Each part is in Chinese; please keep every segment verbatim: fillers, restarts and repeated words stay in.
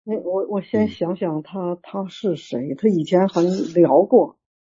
我我我先嗯想想他他是谁，他以前还聊过，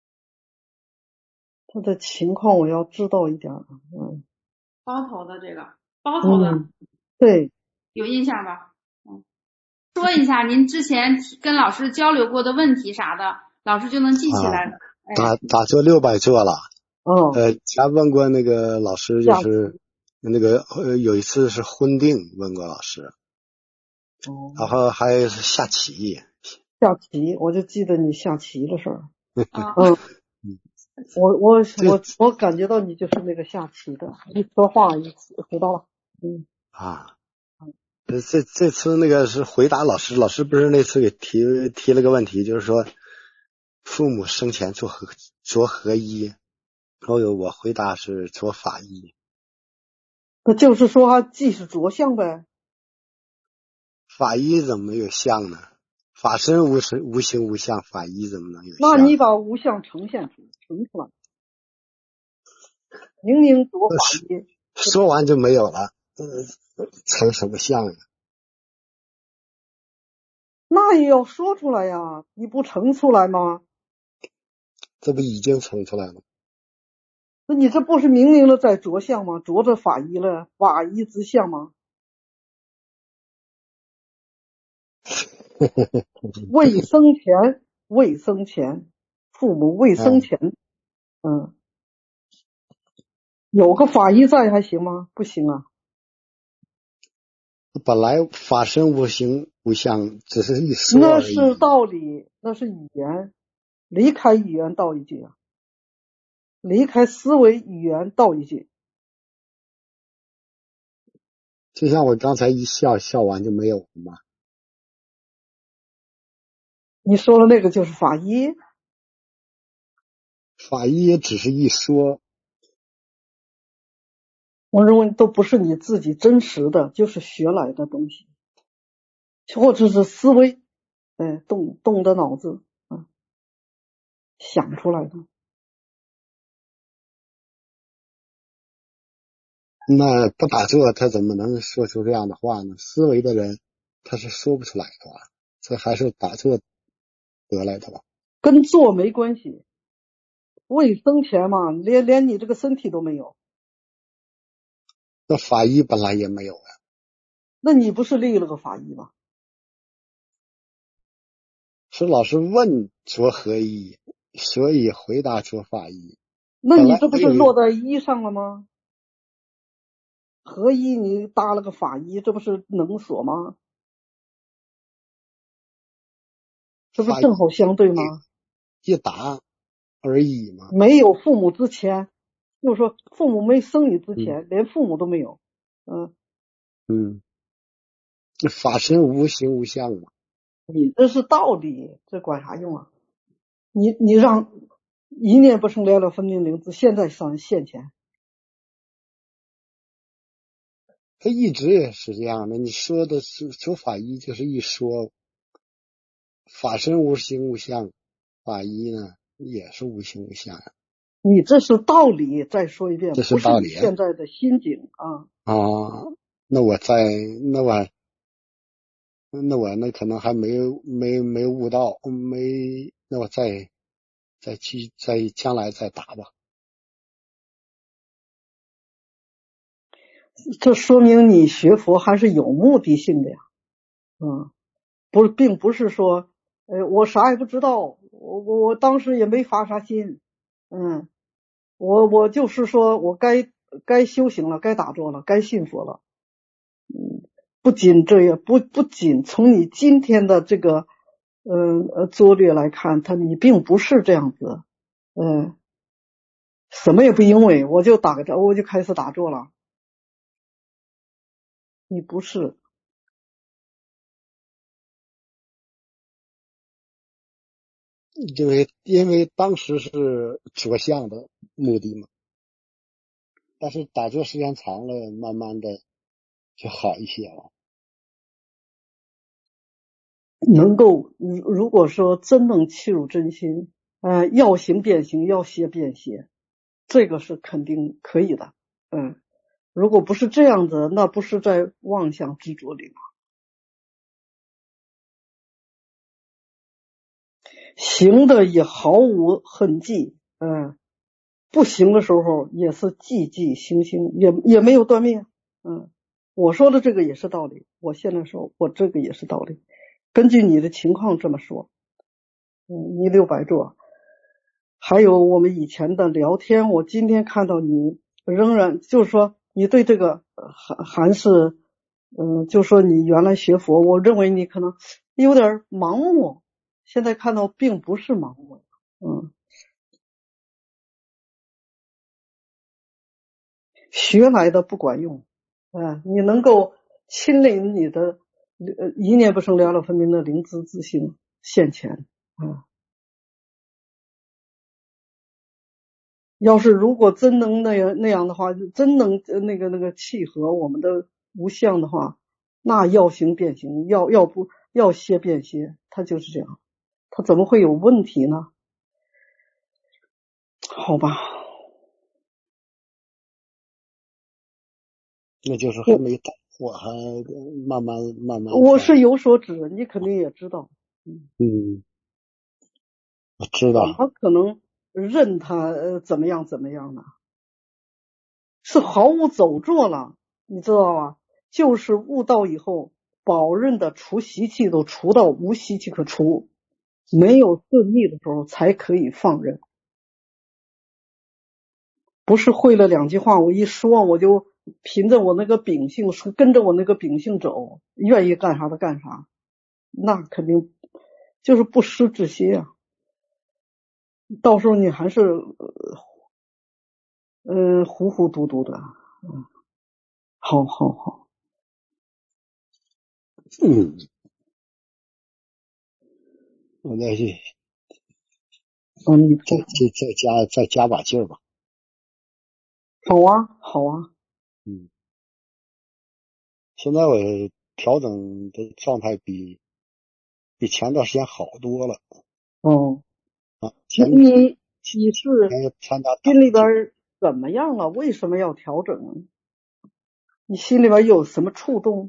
他的情况我要知道一点儿。嗯包头的这个包头的嗯，对， 有印象吧？嗯，说一下您之前跟老师交流过的问题啥的，老师就能记起啊， 来的。哎， 打打坐六百坐了。 哦， 呃，前问过那个老师，就下是那个呃有一次是昏定问过老师， 哦然后还是下棋。 下棋，我就记得你下棋的事儿。 啊， 嗯， 嗯， 我我这我我感觉到你就是那个下棋的，一说话一次知道了。嗯啊，这这这次那个是回答老师，老师不是那次给提提了个问题，就是说父母生前做合做合一，然后我回答是做法医。 那就是说既是着相呗。 法医怎么有相呢？法身无身无形无相，法医怎么能有那相？ 你把无相呈现出呈出来，明明着法医， 说完就没有了，呃，成什么相呀？ 那也要说出来呀，你不呈出来吗？ 这不已经成出来了？ 那你这不是明明的在着相吗？着着法医了，法医之相吗？未生前，未生前，父母未生前，嗯，有个法医在还行吗？不行啊。 本来法身无形无相，只是一说那而已。 是道理，那是语言，离开语言道一句啊，离开思维语言道一句。 就像我刚才一笑，笑完就没有了嘛。 你说的那个就是法医， 法医也只是一说。 我认为都不是你自己真实的，就是学来的东西，或者是思维，哎，动动的脑子啊，想出来的。 那不打坐，他怎么能说出这样的话呢？思维的人，他是说不出来的吧？这还是打坐得来的吧？ 跟做没关系，未生前嘛，连连你这个身体都没有， 那法医本来也没有啊。 那你不是立了个法医吗？ 是老师问着合一，所以回答着法医。 那你这不是本来没有落在一上了吗？合一你搭了个法医，这不是能所吗？这不是法正好相对吗？ 一答而已嘛。 没有父母之前，就是说父母没生你之前， 嗯连父母都没有。嗯， 嗯，这法身无形无相嘛。 你这是道理，这管啥用啊？你你让一念不生，了了分明灵智，现在上现前。 他一直也是这样的。你说的是说法医，就是一说法身无形无相，法医呢也是无形无相呀。 你这是道理，再说一遍， 这是不是你道理现在的心境啊。 啊。那我在那我那我那可能还没没没悟到，没那我再再去再将来再答吧。 这说明你学佛还是有目的性的呀。嗯，不是，并不是说，呃，我啥也不知道，我我我当时也没发啥心，嗯，我我就是说我该该修行了，该打坐了，该信佛了。嗯，不仅这样，不不仅从你今天的这个，嗯呃拙劣来看，他你并不是这样子，嗯，什么也不因为，我就打个坐，我就开始打坐了，你不是。 因为因为当时是着相的目的嘛，但是打坐时间长了，慢慢的就好一些了。 能够如如果说真能契入真心，呃，要行变行，要歇变歇，这个是肯定可以的。嗯，如果不是这样子，那不是在妄想执着里吗？ 行的也毫无痕迹，嗯，不行的时候也是寂寂行行，也也没有断灭，嗯，我说的这个也是道理，我现在说我这个也是道理，根据你的情况这么说，嗯，一六百座，还有我们以前的聊天，我今天看到你仍然就是说你对这个还还是嗯，就说你原来学佛，我认为你可能有点盲目，现在看到并不是盲目，嗯，学来的不管用，嗯，你能够亲临你的呃一念不生了了分明的灵知自性现前，嗯，要是如果真能那样那样的话，真能那个那个契合我们的无相的话，那要行变行，要要不要歇变歇，它就是这样，它怎么会有问题呢？好吧， 那就是还没到，我还慢慢慢慢。 我是有所指，你肯定也知道。 嗯，嗯我知道。 怎么可能认他呃怎么样怎么样呢？是毫无走做了，你知道吧？就是悟道以后，保任的除习气都除到无习气可除，没有顺逆的时候才可以放任。不是会了两句话，我一说我就凭着我那个秉性，跟着我那个秉性走，愿意干啥的干啥，那肯定就是不失之心啊。到时候你还是呃糊糊涂涂的，嗯，好好好， 嗯，我再去， 阿弥陀再再再加再加把劲儿吧。 好啊，好啊， 嗯，现在我调整的状态比比前段时间好多了哦， 啊。前你你是前参加心里边怎么样了？为什么要调整？你心里边有什么触动？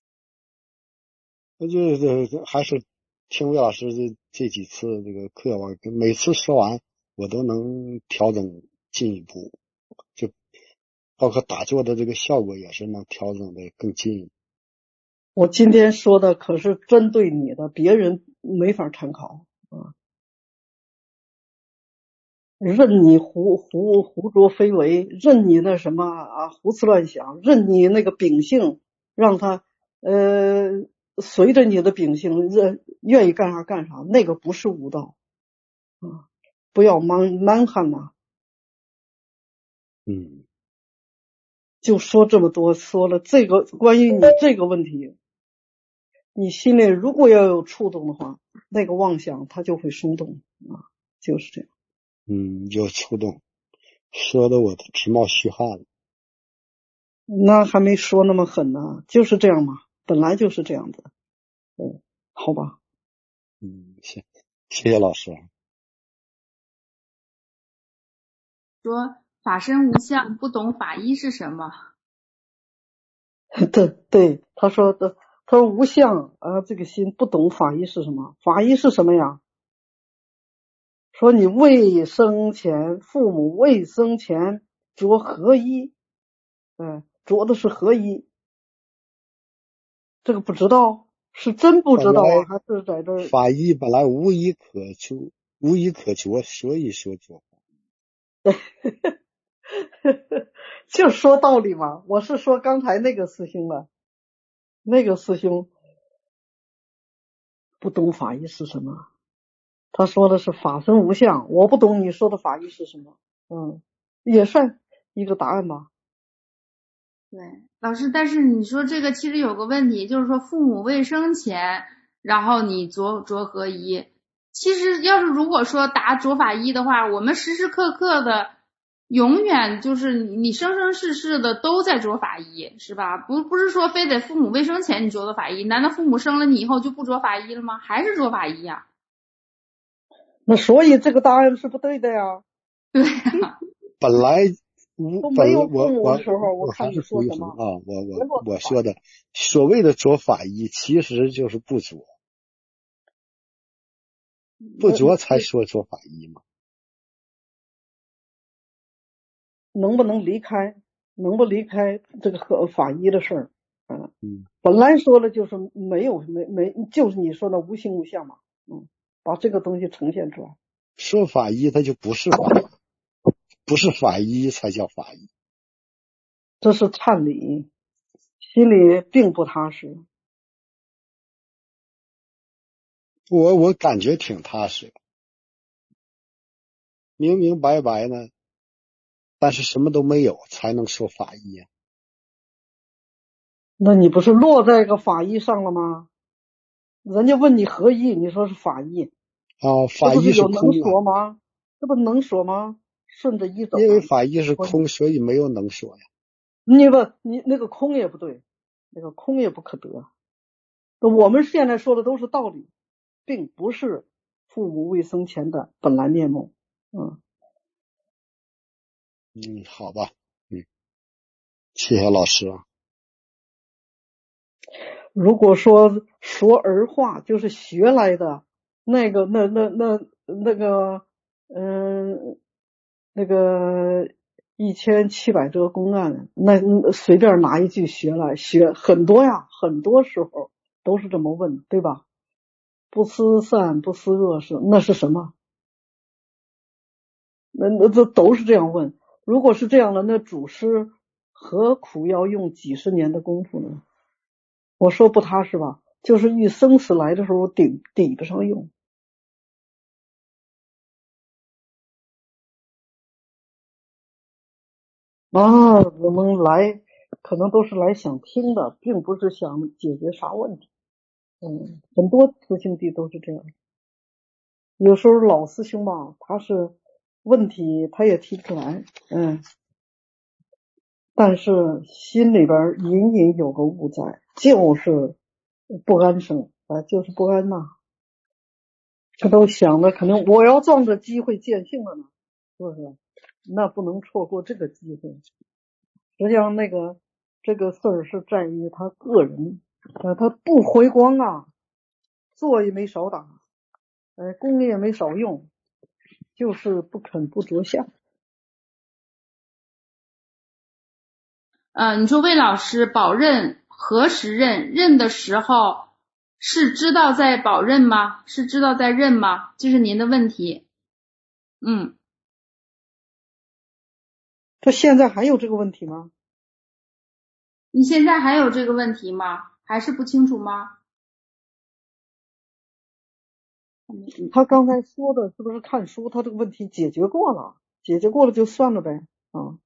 那就是还是听魏老师这这几次这个课，我每次说完我都能调整进一步，就包括打坐的这个效果也是能调整的更进。 我今天说的可是针对你的，别人没法参考啊。任你胡胡胡作非为，任你那什么啊胡思乱想，任你那个秉性，让他呃随着你的秉性，愿愿意干啥干啥，那个不是悟道啊！不要蛮蛮汉呐。 嗯， 就说这么多，说了这个关于你这个问题，你心里如果要有触动的话，那个妄想它就会松动啊，就是这样。 嗯，有触动，说的我都直冒虚汗了。 那还没说那么狠呢，就是这样嘛，本来就是这样子。嗯，好吧。 嗯，谢谢谢老师。 说法身无相，不懂法医是什么？ 对对，他说的，他说无相啊，这个心不懂法医是什么？法医是什么呀？说你未生前，父母未生前着合一，嗯，着的是合一，这个不知道，是真不知道啊，还是在这儿？ 法医本来无一可求，无一可求，所以说着。 就说道理嘛，我是说刚才那个师兄了，那个师兄不懂法医是什么，他说的是法身无相，我不懂你说的法医是什么，嗯，也算一个答案吧。 对，老师，但是你说这个其实有个问题，就是说父母未生前，然后你着着合一，其实要是如果说答着法一的话，我们时时刻刻的永远就是你生生世世的都在着法一，是吧？不不是说非得父母未生前你着的法一，难道父母生了你以后就不着法一了吗？还是着法一呀？ 那所以这个答案是不对的呀。 对呀， 本来无都本没有父我我母的时候， 我看你还是属于说什么。 什么啊？我我结果我说的所谓的着法医，其实就是不着。 不着才说做法医嘛。 能不能离开，能不离开这个和法医的事儿？嗯嗯， 本来说了就是没有没没，就是你说的无形无相嘛。嗯，把这个东西呈现出来。 说法医他就不是法医，不是法医才叫法医。 这是忏礼，心里并不踏实。 我我感觉挺踏实，明明白白呢，但是什么都没有才能说法医啊。 那你不是落在个法医上了吗？人家问你何意，你说是法医啊，法医这不是有能是空啊， 说吗？这不能说吗？顺着一走、啊， 因为法医是空，所以没有能说呀。 你不，你那个空也不对，那个空也不可得。我们现在说的都是道理，并不是父母未生前的本来面目。嗯嗯，好吧，嗯，谢谢老师啊。 如果说说儿话就是学来的，那个那那那那个嗯那个一千七百折公案，那随便拿一句学来，学很多呀，很多时候都是这么问，对吧？不思善不思恶是那是什么？那那这都是这样问。如果是这样的，那祖师何苦要用几十年的功夫呢？我说不踏实吧，就是遇生死来的时候顶抵不上用。啊，我们来可能都是来想听的，并不是想解决啥问题。嗯，很多师兄弟都是这样。有时候老师兄吧，他是问题他也提不出来，嗯，但是心里边隐隐有个物在，就是不安生啊，就是不安呐。他都想着，可能我要撞着机会见性了呢，是不是？那不能错过这个机会。实际上，那个这个事儿是在于他个人，呃，他不回光啊，坐也没少打，呃，功也没少用，就是不肯不着相。 呃，你说魏老师保任何时任？任的时候是知道在保任吗？是知道在任吗？这是您的问题。嗯， 他现在还有这个问题吗？ 你现在还有这个问题吗？还是不清楚吗？ 他刚才说的是不是看书？他这个问题解决过了，解决过了就算了呗。啊，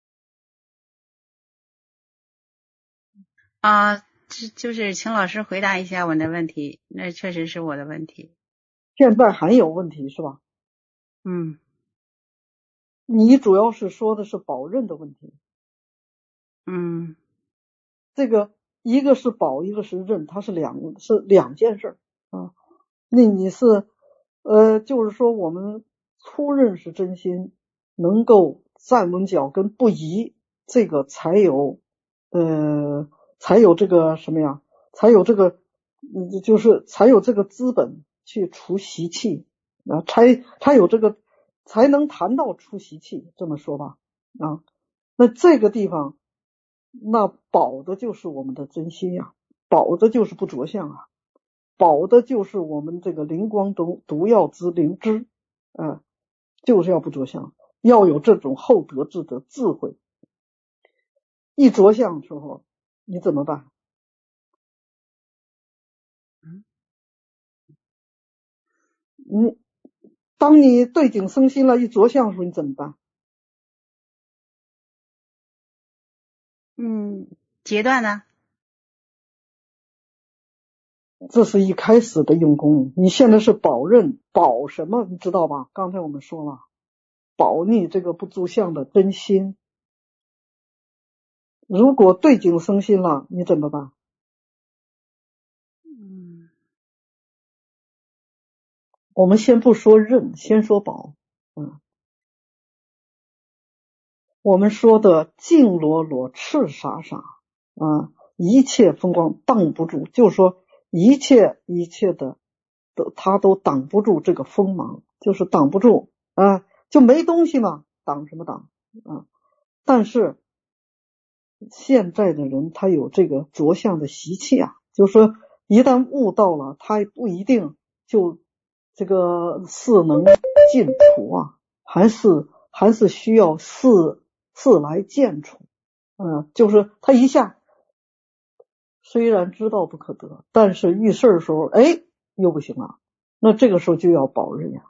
啊，就就是请老师回答一下我的问题，那确实是我的问题。 现在还有问题是吧？ 嗯， 你主要是说的是保任的问题。 嗯， 这个一个是保，一个是任，它是两是两件事啊。那你是呃，就是说我们初认识真心，能够站稳脚跟不移，这个才有呃才有这个什么呀？才有这个嗯，就是才有这个资本去除习气啊，才才有这个才能谈到除习气，这么说吧啊。那这个地方。那保的就是我们的真心呀、啊，保的就是不着相啊，保的就是我们这个灵光毒毒药之灵芝，啊，就是要不着相，要有这种厚德智的智慧。一着相的时候，你怎么办？你当你对景生心了，一着相的时候，你怎么办？ 嗯，阶段呢？ 这是一开始的用功，你现在是保任，保什么？你知道吧？刚才我们说了，保你这个不住相的真心。如果对景生心了，你怎么办？ 嗯， 我们先不说任，先说保。嗯，我们说的净裸裸、赤傻傻啊，一切风光挡不住，就是说一切一切的都他都挡不住这个锋芒，就是挡不住啊，就没东西嘛，挡什么挡啊？但是现在的人他有这个着相的习气啊，就是说一旦悟到了，他不一定就这个事能尽除啊，还是还是需要事事来见除。嗯，就是他一下虽然知道不可得，但是遇事的时候，哎，又不行了，那这个时候就要保任呀。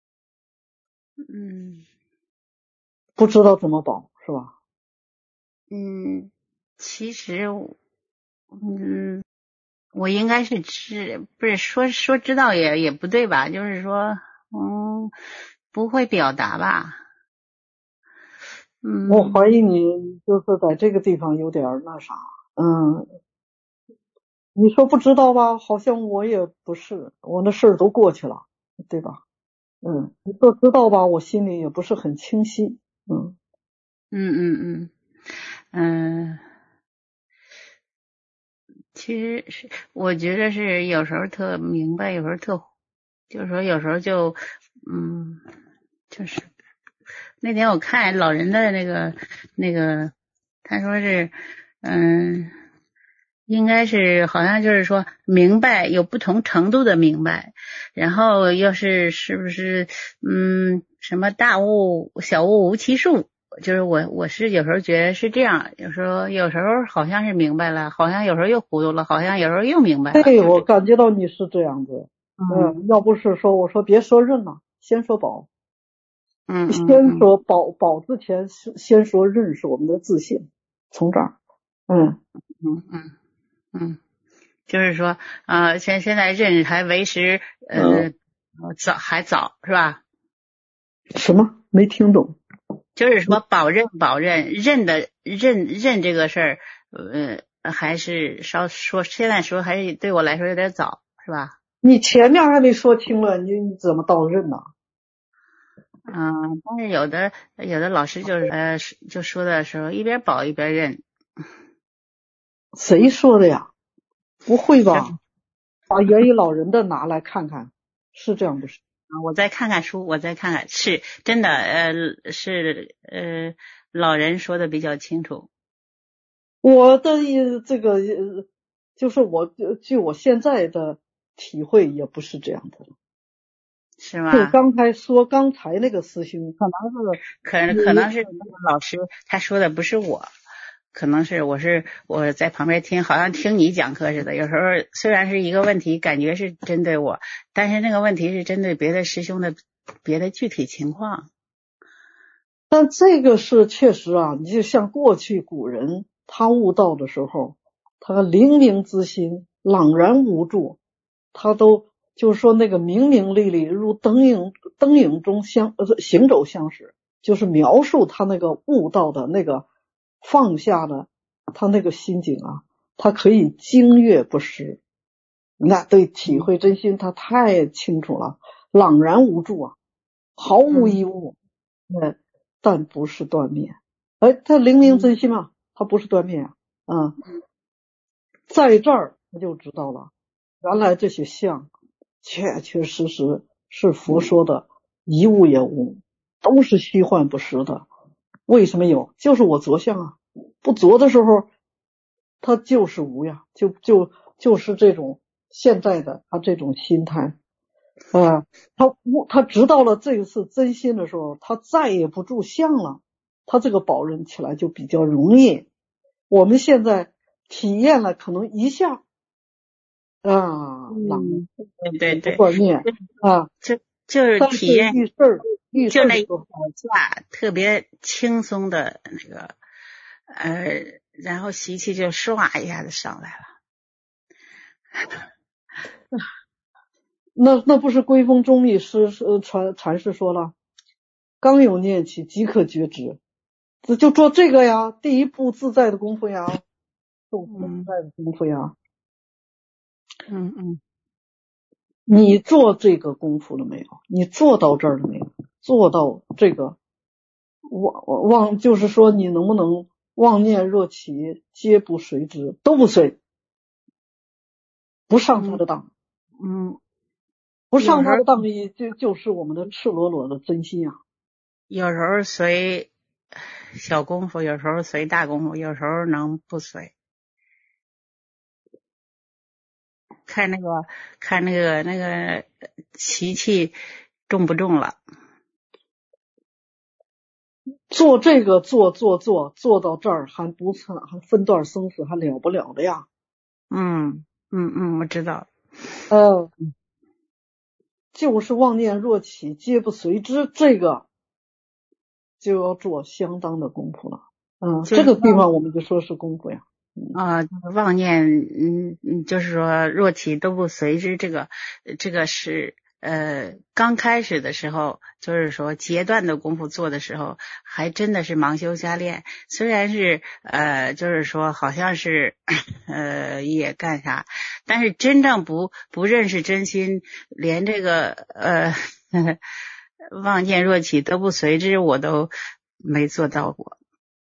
嗯不知道怎么保是吧？ 嗯，其实嗯，我应该是知，不是说说知道也也不对吧？就是说，嗯，不会表达吧？嗯， 我怀疑你就是在这个地方有点那啥，嗯。你说不知道吧？好像我也不是，我那事儿都过去了，对吧？嗯，你说知道吧？我心里也不是很清晰。嗯嗯嗯嗯嗯，其实是我觉得是有时候特明白，有时候特，就是说有时候就嗯，就是那天我看老人的那个那个，他说是嗯。应该是好像就是说明白有不同程度的明白，然后要是是不是嗯什么大悟小悟无其数，就是我我是有时候觉得是这样，有时候有时候好像是明白了，好像有时候又糊涂了，好像有时候又明白了。 对，我感觉到你是这样子。 嗯， 嗯，要不是说我说别说认了，先说保。 嗯嗯先说保保之前是先说认是我们的自信，从这儿。嗯嗯嗯嗯，就是说呃现现在认还为时呃早还早是吧？ 什么没听懂？ 就是说保认保认认的认认这个事儿，呃，还是稍说现在说还是对我来说有点早，是吧？ 你前面还没说清了，你你怎么到认呢？ 嗯，但是有的有的老师就是呃就说的时候一边保一边认。 谁说的呀？不会吧？把源于老人的拿来看看，是这样不是？ 我再看看书，我再看看，是真的，呃，是呃，老人说的比较清楚。 我的这个就是我据我现在的体会也不是这样的， 是吗？ 就刚才说刚才那个师兄，可能是可能可能是那个老师他说的不是我，可能是我是我在旁边听，好像听你讲课似的。有时候虽然是一个问题，感觉是针对我，但是那个问题是针对别的师兄的别的具体情况。 但这个是确实啊，你就像过去古人他悟道的时候，他灵明之心朗然无助，他都就是说那个明明丽丽如灯影灯影中相呃行走相识，就是描述他那个悟道的那个放下的他那个心境啊，他可以经月不失。你看对体会真心他太清楚了，朗然无助啊，毫无一物。嗯，但不是断灭。哎，他灵明真心嘛，他不是断灭啊。嗯，在这儿他就知道了，原来这些相确确实实是佛说的一物也无，都是虚幻不实的。为什么有？就是我着相啊，不着的时候，它就是无呀，就就就是这种现在的他这种心态。啊，他他知道了这个是真心的时候，他再也不住相了，他这个保任起来就比较容易。我们现在体验了，可能一下啊， 嗯，对对对， 断灭啊， 就就是但是体验遇事儿遇事就那一儿的时候， 下特别轻松的那个呃，然后习气就唰一下子上来了。 那那不是归峰中密师呃传禅师说了，刚有念起即可觉知，这就做这个呀，第一步自在的功夫呀，做自在的功夫呀。 嗯嗯， 你做这个功夫了没有？你做到这儿了没有？做到这个妄妄，就是说你能不能妄念若起，皆不随之，都不随，不上他的当。 嗯不上他的当力，就就是我们的赤裸裸的真心啊。 有时候随小功夫，有时候随大功夫，有时候能不随。看那个看那个那个习气重不重了。 做这个做做做做到这儿还不算，还分段生死还了不了的呀。 嗯嗯嗯，我知道。 呃，就是妄念若起，皆不随之，这个就要做相当的功夫了。嗯，这个地方我们就说是功夫呀。 啊、呃，妄念，嗯嗯，就是说若起都不随之，这个这个是呃刚开始的时候，就是说阶段的功夫做的时候，还真的是盲修瞎练。虽然是呃就是说好像是呃也干啥，但是真正不不认识真心，连这个呃呵呵妄念若起都不随之，我都没做到过。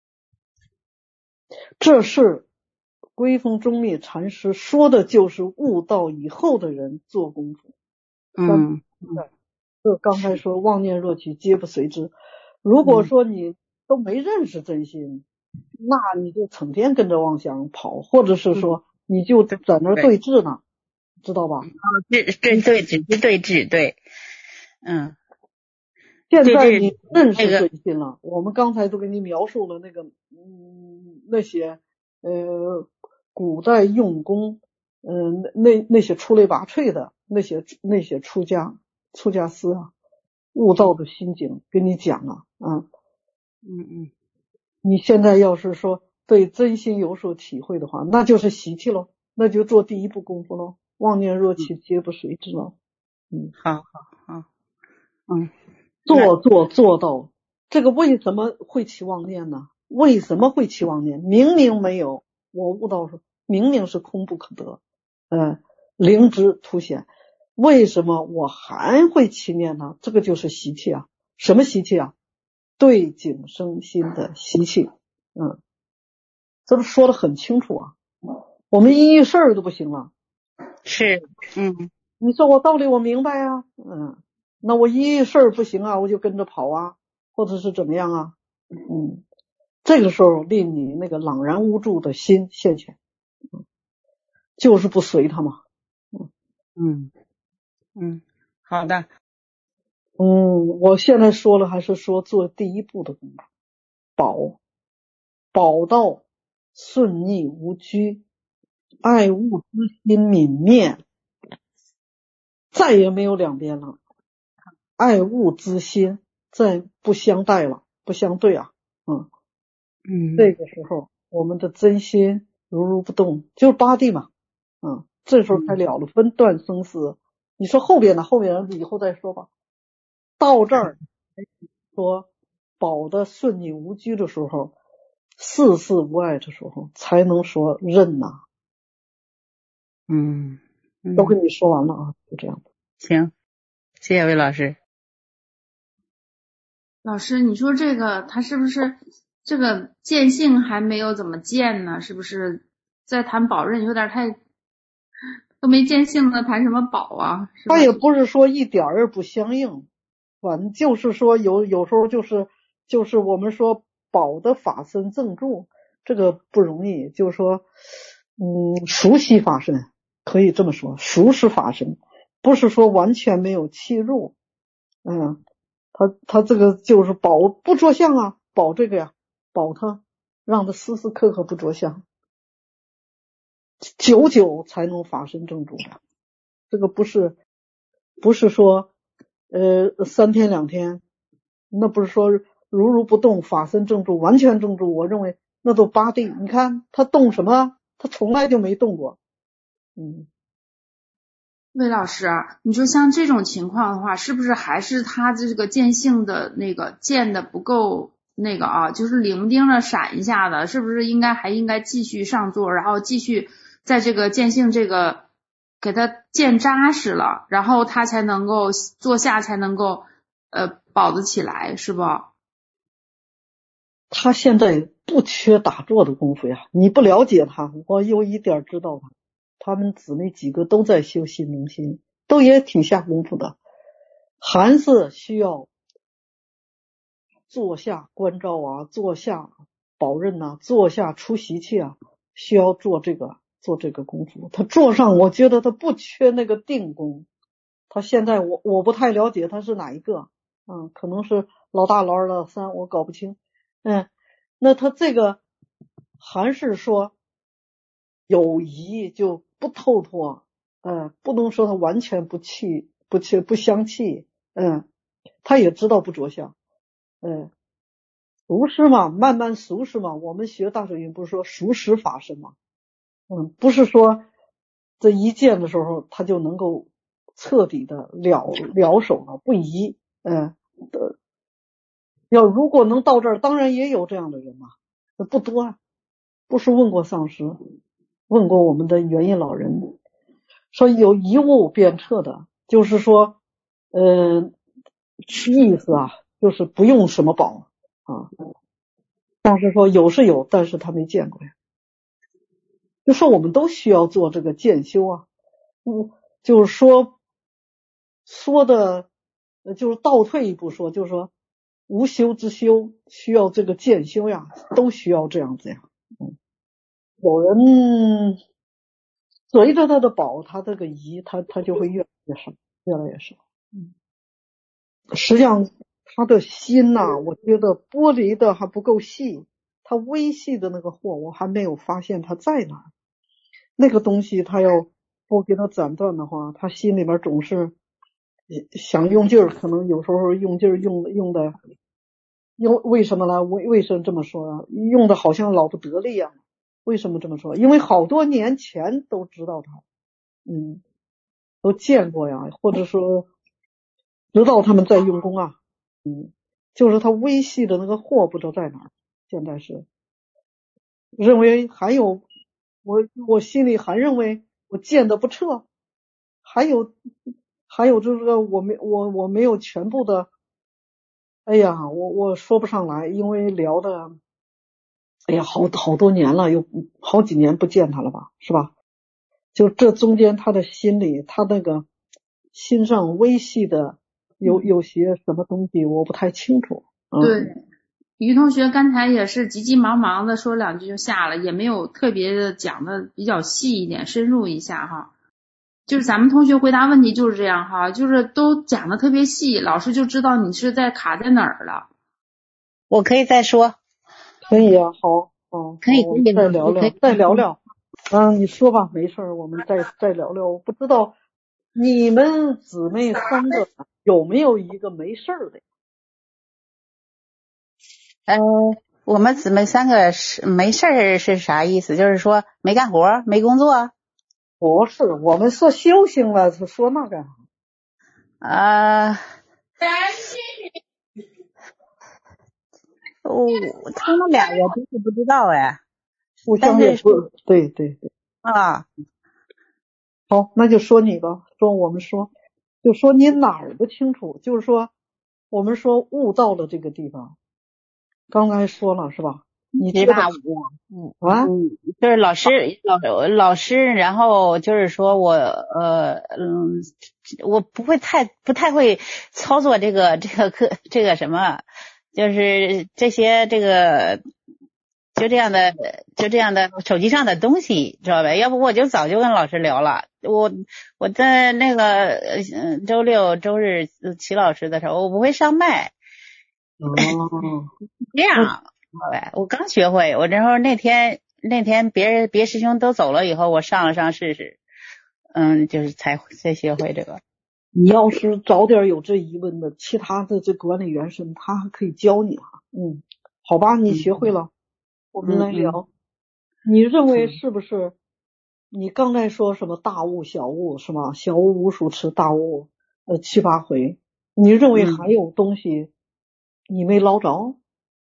这是归峰宗密禅师说的，就是悟道以后的人做功夫。 嗯， 就刚才说妄念若起，皆不随之。如果说你都没认识真心，嗯、那你就成天跟着妄想跑，或者是说你就在那对峙呢，知道吧？ 哦，对对对，只是对峙，对，嗯。 现在你认识真心了，我们刚才都给你描述了那个嗯那些呃古代用功嗯、呃、那那些出类拔萃的那些那些出家出家师啊悟道的心境跟你讲啊啊嗯嗯， 你现在要是说对真心有所体会的话，那就是习气咯，那就做第一步功夫咯，妄念若起，皆不随之咯。嗯， 好好好，嗯。 做做做到这个，为什么会起妄念呢？为什么会起妄念？明明没有，我悟到说明明是空不可得，嗯，灵知凸显，为什么我还会起念呢？这个就是习气啊。什么习气啊？对境生心的习气。嗯，这都说得很清楚啊。我们一议事儿都不行了。 是，嗯， 你说我道理我明白啊，嗯。那我一事儿不行啊，我就跟着跑啊，或者是怎么样啊？嗯，这个时候令你那个朗然无助的心现前，嗯，就是不随他嘛。 嗯嗯嗯，好的。 嗯，我现在说了，还是说做第一步的功夫，保保到顺逆无拘，爱物之心泯灭，再也没有两边了。爱物之心再不相待了，不相对啊，嗯嗯， 这个时候我们的真心如如不动，就是八地嘛，嗯，这时候才了了分段生死。你说后边呢？后边以后再说吧。到这儿说保的顺逆无拘的时候，事事无碍的时候，才能说认呐、啊。 嗯，嗯， 都跟你说完了啊，就这样。 行，谢谢魏老师。 老师，你说这个他是不是这个见性还没有怎么见呢？是不是在谈保任有点太都没见性了，谈什么保啊？ 他也不是说一点儿不相应，反正就是说有有时候就是就是我们说保的法身正住，这个不容易，就是说嗯熟悉法身，可以这么说，熟识法身，不是说完全没有契入，嗯。他他这个就是保不着相啊，保这个呀，保他，让他时时刻刻不着相，久久才能法身正住的。这个不是不是说呃三天两天，那不是说如如不动法身正住，完全正住。我认为那都八地，你看他动什么？他从来就没动过。嗯。 魏老师，你说像这种情况的话，是不是还是他这个见性的那个见的不够那个啊？就是灵丁的闪一下的，是不是应该还应该继续上座，然后继续在这个见性这个给他见扎实了，然后他才能够坐下，才能够呃保得起来，是不？ 他现在不缺打坐的功夫呀，你不了解他，我有一点知道他。他们姊妹几个都在修心明心， 都也挺下功夫的。寒是需要坐下关照啊，坐下保任呐、啊，坐下出习气啊，需要做这个做这个功夫。他坐上，我觉得他不缺那个定功。他现在我我不太了解他是哪一个，嗯，可能是老大、老二、老三，我搞不清。嗯，那他这个还是说有疑就不透脱，嗯，不能说他完全不气不气不相气，嗯，他也知道不着相，嗯。熟识嘛，慢慢熟识嘛。我们学大水云不是说熟识法身嘛，嗯，不是说这一见的时候他就能够彻底的了了手了，不疑，嗯，呃，要如果能到这儿，当然也有这样的人嘛，不多啊。不是问过上师，问过我们的元印老人，说有一物便彻的，就是说，呃，意思啊，就是不用什么宝啊。上师说有是有，但是他没见过呀。就说我们都需要做这个渐修啊，嗯，就是说说的，就是倒退一步说，就是说无修之修需要这个渐修呀，都需要这样子呀。嗯，有人随着他的宝，他这个疑，他他就会越来越少，越来越少。嗯，实际上他的心呐、啊，我觉得剥离的还不够细，他微细的那个货，我还没有发现他在哪儿。那个东西他要不给他斩断的话，他心里边总是想用劲儿，可能有时候用劲儿用用的用为什么呢？为为什么这么说啊？用的好像老不得力啊。为什么这么说？因为好多年前都知道他，嗯，都见过呀，或者说知道他们在用功啊，嗯，就是他微细的那个货不知道在哪儿。现在是认为还有我我心里还认为我见得不彻，还有还有就是说我没我我没有全部的，哎呀，我我说不上来，因为聊的，哎呀，好好多年了，有好几年不见他了吧，是吧？就这中间他的心里，他那个心上微细的有有些什么东西，我不太清楚。嗯、 对，于同学刚才也是急急忙忙的说两句就下了，也没有特别的讲的比较细一点，深入一下哈。就是咱们同学回答问题就是这样哈，就是都讲的特别细，老师就知道你是在卡在哪儿了。 我可以再说。 可以啊，好，哦， 可以我们再聊聊，再聊聊。嗯，你说吧，没事儿，我们再再聊聊。我不知道你们姊妹三个有没有一个没事儿的？ 呃，我们姊妹三个是没事儿是啥意思？就是说没干活，没工作？ 不是，我们说修行了，是说那干啥？ 啊，哦，他们俩我真是不知道哎。 互相也不对对对啊。 好，那就说你吧，说我们说，就说你哪儿不清楚，就是说我们说悟到了这个地方，刚才说了是吧？你十八五，嗯啊， 嗯，就是老师老老师，然后就是说我呃嗯，我不会太不太会操作这个这个课这个什么，就是这些这个就这样的就这样的手机上的东西，知道呗？要不我就早就跟老师聊了。我我在那个嗯周六周日齐老师的时候，我不会上麦。 哦， 这样。我刚学会，我这时候那天那天别人别师兄都走了以后，我上了上试试，嗯，就是才才学会这个。 你要是早点有这疑问的，其他的这管理员什么，他还可以教你啊。嗯，好吧，你学会了，嗯、我们来聊。嗯、你认为是不是？你刚才说什么大悟小悟是吧？小悟无数次，大悟呃七八回。你认为还有东西你没捞着？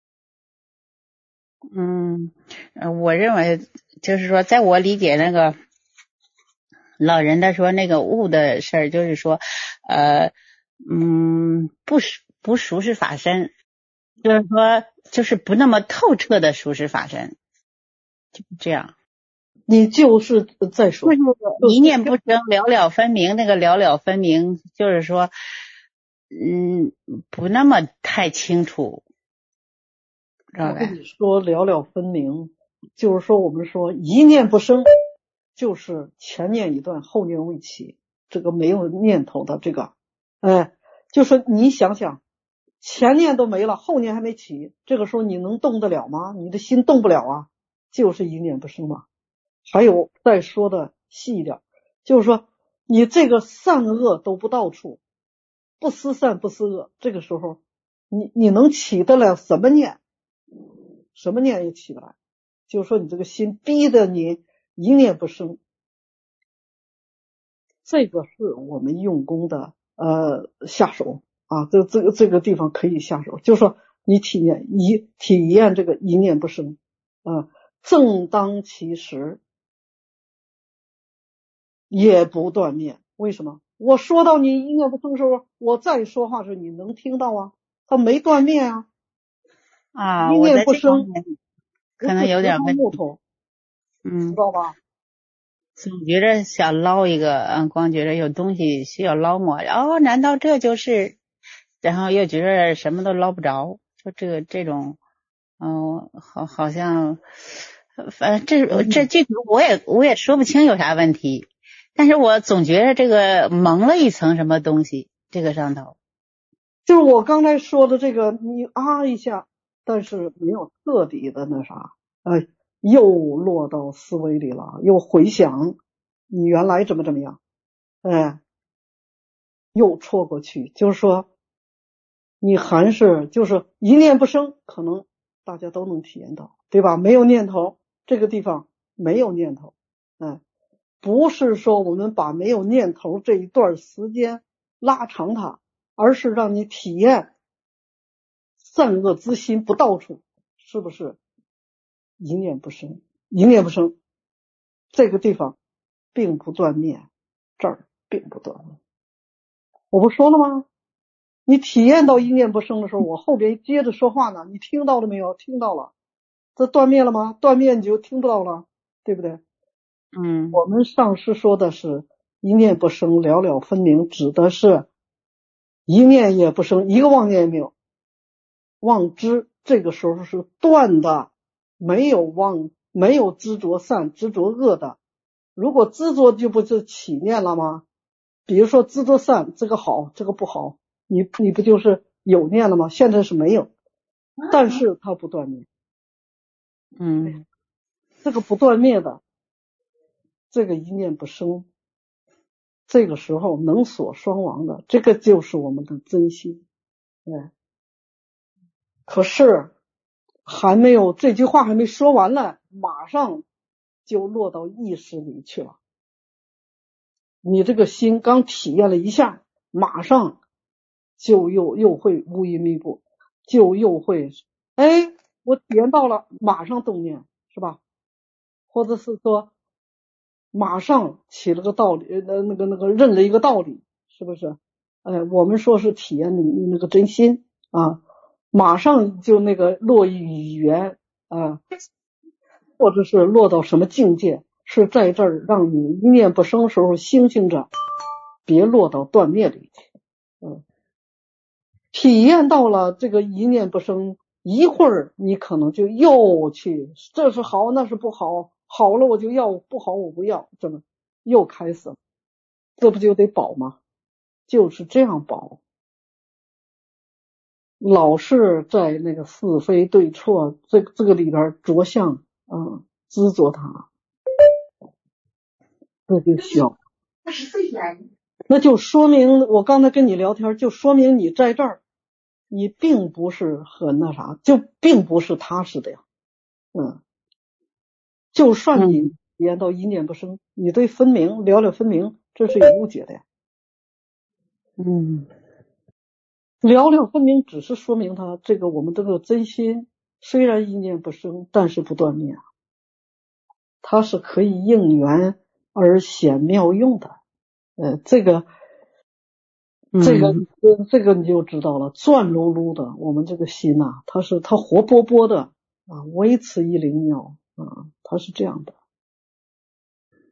嗯，我认为就是说，在我理解那个老人的说那个悟的事儿，就是说，呃，嗯，不不熟识法身，就是说，就是不那么透彻的熟识法身，就这样。 你就是在说一念不生，了了分明，那个了了分明就是说嗯不那么太清楚，知道吧？ 我跟你说了了分明，就是说我们说一念不生，就是前念已断，后念未起，这个没有念头的这个，哎，就是你想想，前念都没了，后念还没起，这个时候你能动得了吗？你的心动不了啊，就是一念不生嘛。还有再说的细一点，就是说你这个善恶都不到处，不思善不思恶，这个时候你你能起得了什么念？什么念也起不来，就是说你这个心逼得你一念不生，这个是我们用功的呃下手啊，这这个这个地方可以下手，就是说你体验一体验这个一念不生啊，正当其时也不断灭。为什么？我说到你一念不生的时候，我再说话的时候你能听到啊，它没断灭啊。 啊， 一我在念不生这方面可能有点问题， 木头， 嗯， 知道吧？ 总觉着想捞一个，嗯，光觉着有东西需要捞摸，哦，难道这就是？然后又觉着什么都捞不着，就这个这种，嗯，好好像，反正这这具体我也我也说不清有啥问题，但是我总觉着这个蒙了一层什么东西，这个上头。 就是我刚才说的这个，你啊一下，但是没有彻底的那啥，哎，又落到思维里了，又回想你原来怎么怎么样，哎，又戳过去，就是说你还是就是一念不生，可能大家都能体验到，对吧？没有念头，这个地方没有念头，哎，不是说我们把没有念头这一段时间拉长它，而是让你体验善恶之心不到处，是不是一念不生？一念不生，这个地方并不断灭，这儿并不断灭。我不说了吗？你体验到一念不生的时候，我后边接着说话呢，你听到了没有？听到了，这断灭了吗？断灭你就听不到了，对不对？ 嗯， 我们上师说的是一念不生，了了分明，指的是一念也不生，一个妄念也没有。妄知这个时候是断的，没有妄，没有执着善执着恶的。如果执着就不是起念了吗？比如说执着善，这个好这个不好，你你不就是有念了吗？现在是没有，但是它不断灭。 嗯， 这个不断灭的，这个一念不生，这个时候能锁双亡的，这个就是我们的真心。哎，可是还没有这句话还没说完呢，马上就落到意识里去了。你这个心刚体验了一下，马上就又又会乌云密布，就又会哎，我体验到了，马上动念，是吧？或者是说马上起了个道理，呃，那个那个认了一个道理，是不是？呃，我们说是体验你那个真心啊，马上就那个落于语言啊，或者是落到什么境界，是在这儿让你一念不生时候星星着，别落到断灭里去。嗯，体验到了这个一念不生，一会儿你可能就又去，这是好，那是不好，好了我就要，不好我不要，怎么又开始了？这不就得保吗？就是这样保。老是在那个是非对错这个这个里边着相，嗯，执着它，这就需要。那就说明我刚才跟你聊天，就说明你在这儿，你并不是很那啥，就并不是踏实的呀。嗯，就算你体验到一念不生，你对分明了了分明，这是有误解的呀。 嗯， 了了分明只是说明他这个我们这个真心虽然一念不生，但是不断灭，它是可以应缘而显妙用的。呃，这个这个、嗯、这个你就知道了，转噜噜的我们这个心呐、啊，它是它活泼泼的啊，维持一灵妙啊，它是这样的。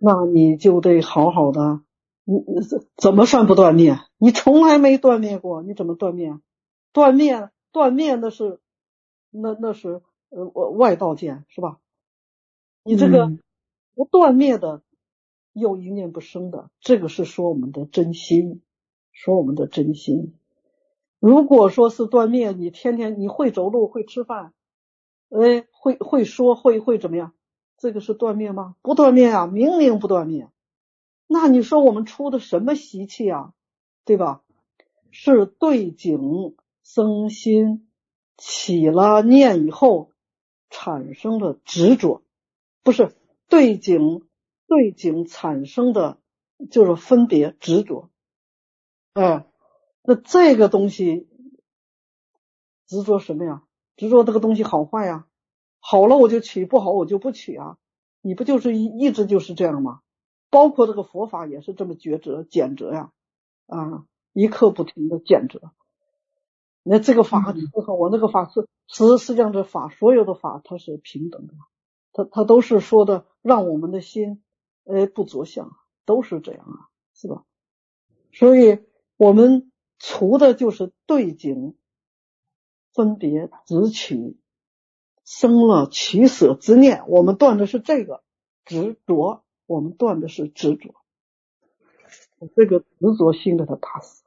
那你就得好好的，你怎么算不断灭？你从来没断灭过，你怎么断灭？断灭断灭那是那那是呃外道见是吧？你这个不断灭的，又一念不生的，这个是说我们的真心，说我们的真心。如果说是断灭，你天天你会走路会吃饭，哎，会会说会会怎么样？这个是断灭吗？不断灭啊，明明不断灭。那你说我们出的什么习气啊？对吧？是对境生心，起了念以后产生了执着，不是对境对境产生的就是分别执着。哎，那这个东西执着什么呀？执着这个东西好坏呀？好了我就取，不好我就不取啊。你不就是一一直就是这样吗？包括这个佛法也是这么抉择拣择呀，啊，一刻不停的拣择。那这个法适合我，那个法是实实际上这法所有的法它是平等的，它它都是说的让我们的心呃不着相，都是这样啊，是吧？所以我们除的就是对境分别执取，生了取舍之念，我们断的是这个执着，我们断的是执着，这个执着心的它打死。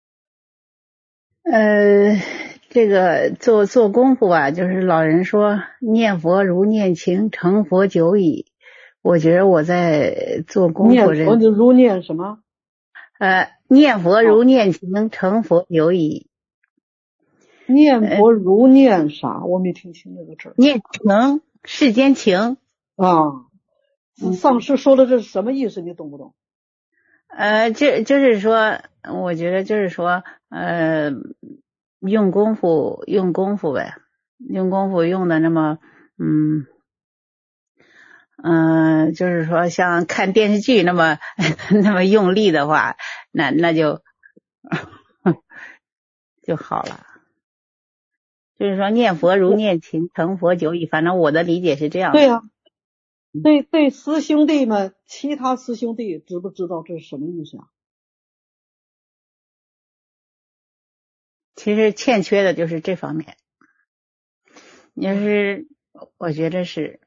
呃，这个做做功夫吧，就是老人说念佛如念情，成佛久矣。我觉得我在做功夫， 念佛如念什么？ 呃，念佛如念情，成佛久矣。 念佛如念啥？我没听清那个字。 念情，世间情啊。上师说的这是什么意思？你懂不懂？ 呃，就就是说，我觉得就是说，呃，用功夫，用功夫呗，用功夫用的那么，嗯，嗯、呃，就是说像看电视剧那么那么用力的话，那那就就好了。就是说念佛如念情，成佛久矣。反正我的理解是这样的。 对呀、啊，对对，师兄弟们，其他师兄弟知不知道这是什么意思啊？ 其实欠缺的就是这方面，就是我觉得是，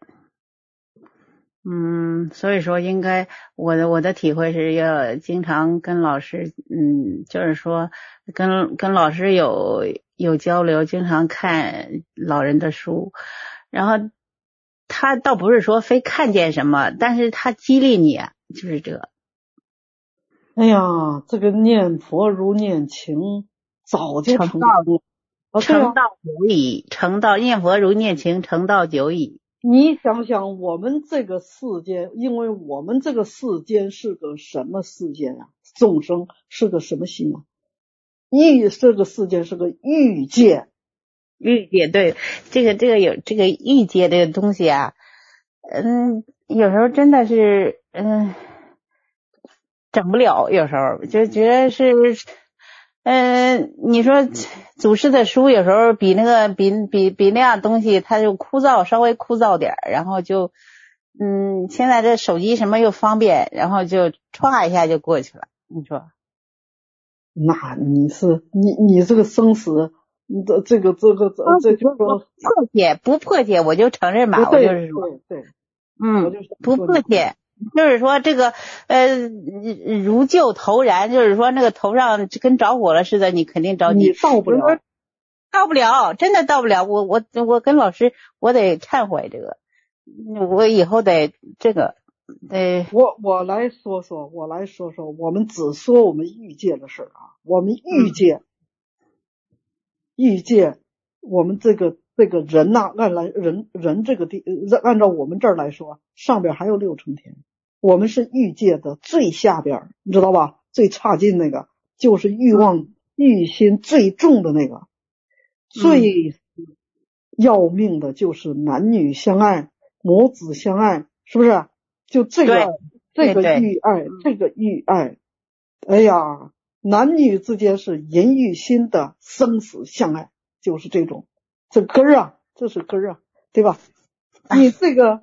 嗯，所以说应该我的我的体会是要经常跟老师，嗯，就是说跟跟老师有有交流，经常看老人的书，然后他倒不是说非看见什么，但是他激励你，就是这个。 哎呀，这个念佛如念情，早就成道了。 啊、成道久矣，成道念佛如念情，成道久矣。 你想想，我们这个世间，因为我们这个世间是个什么世间啊？众生是个什么心啊？欲这个世间是个欲界， 欲界对，这个这个有这个欲界这个东西啊，嗯，有时候真的是嗯整不了，有时候就觉得是。嗯，你说祖师的书有时候比那个比比比那样东西，它就枯燥，稍微枯燥点，然后就嗯，现在这手机什么又方便，然后就歘一下就过去了。你说？ 那你是你你这个生死，你的这个这个这就说破解不破解，我就承认吧，我就是说， 对对， 嗯，不破解。就是说这个呃如旧头燃，就是说那个头上跟着火了似的，你肯定着急。 你到不了， 到不了，真的到不了。我我我跟老师，我得忏悔这个，我以后得这个得。 我我来说说，我来说说，我们只说我们欲界的事啊，我们欲界，嗯、欲界，我们这个这个人呐、啊，按来人人这个地，按照我们这儿来说，上边还有六层天。我们是欲界的最下边，你知道吧？最差劲那个就是欲望欲心最重的那个，最要命的就是男女相爱，母子相爱，是不是？就这个这个欲爱，这个欲爱，哎呀，男女之间是淫欲心的生死相爱，就是这种，这根儿啊，这是根儿啊，对吧？你这个。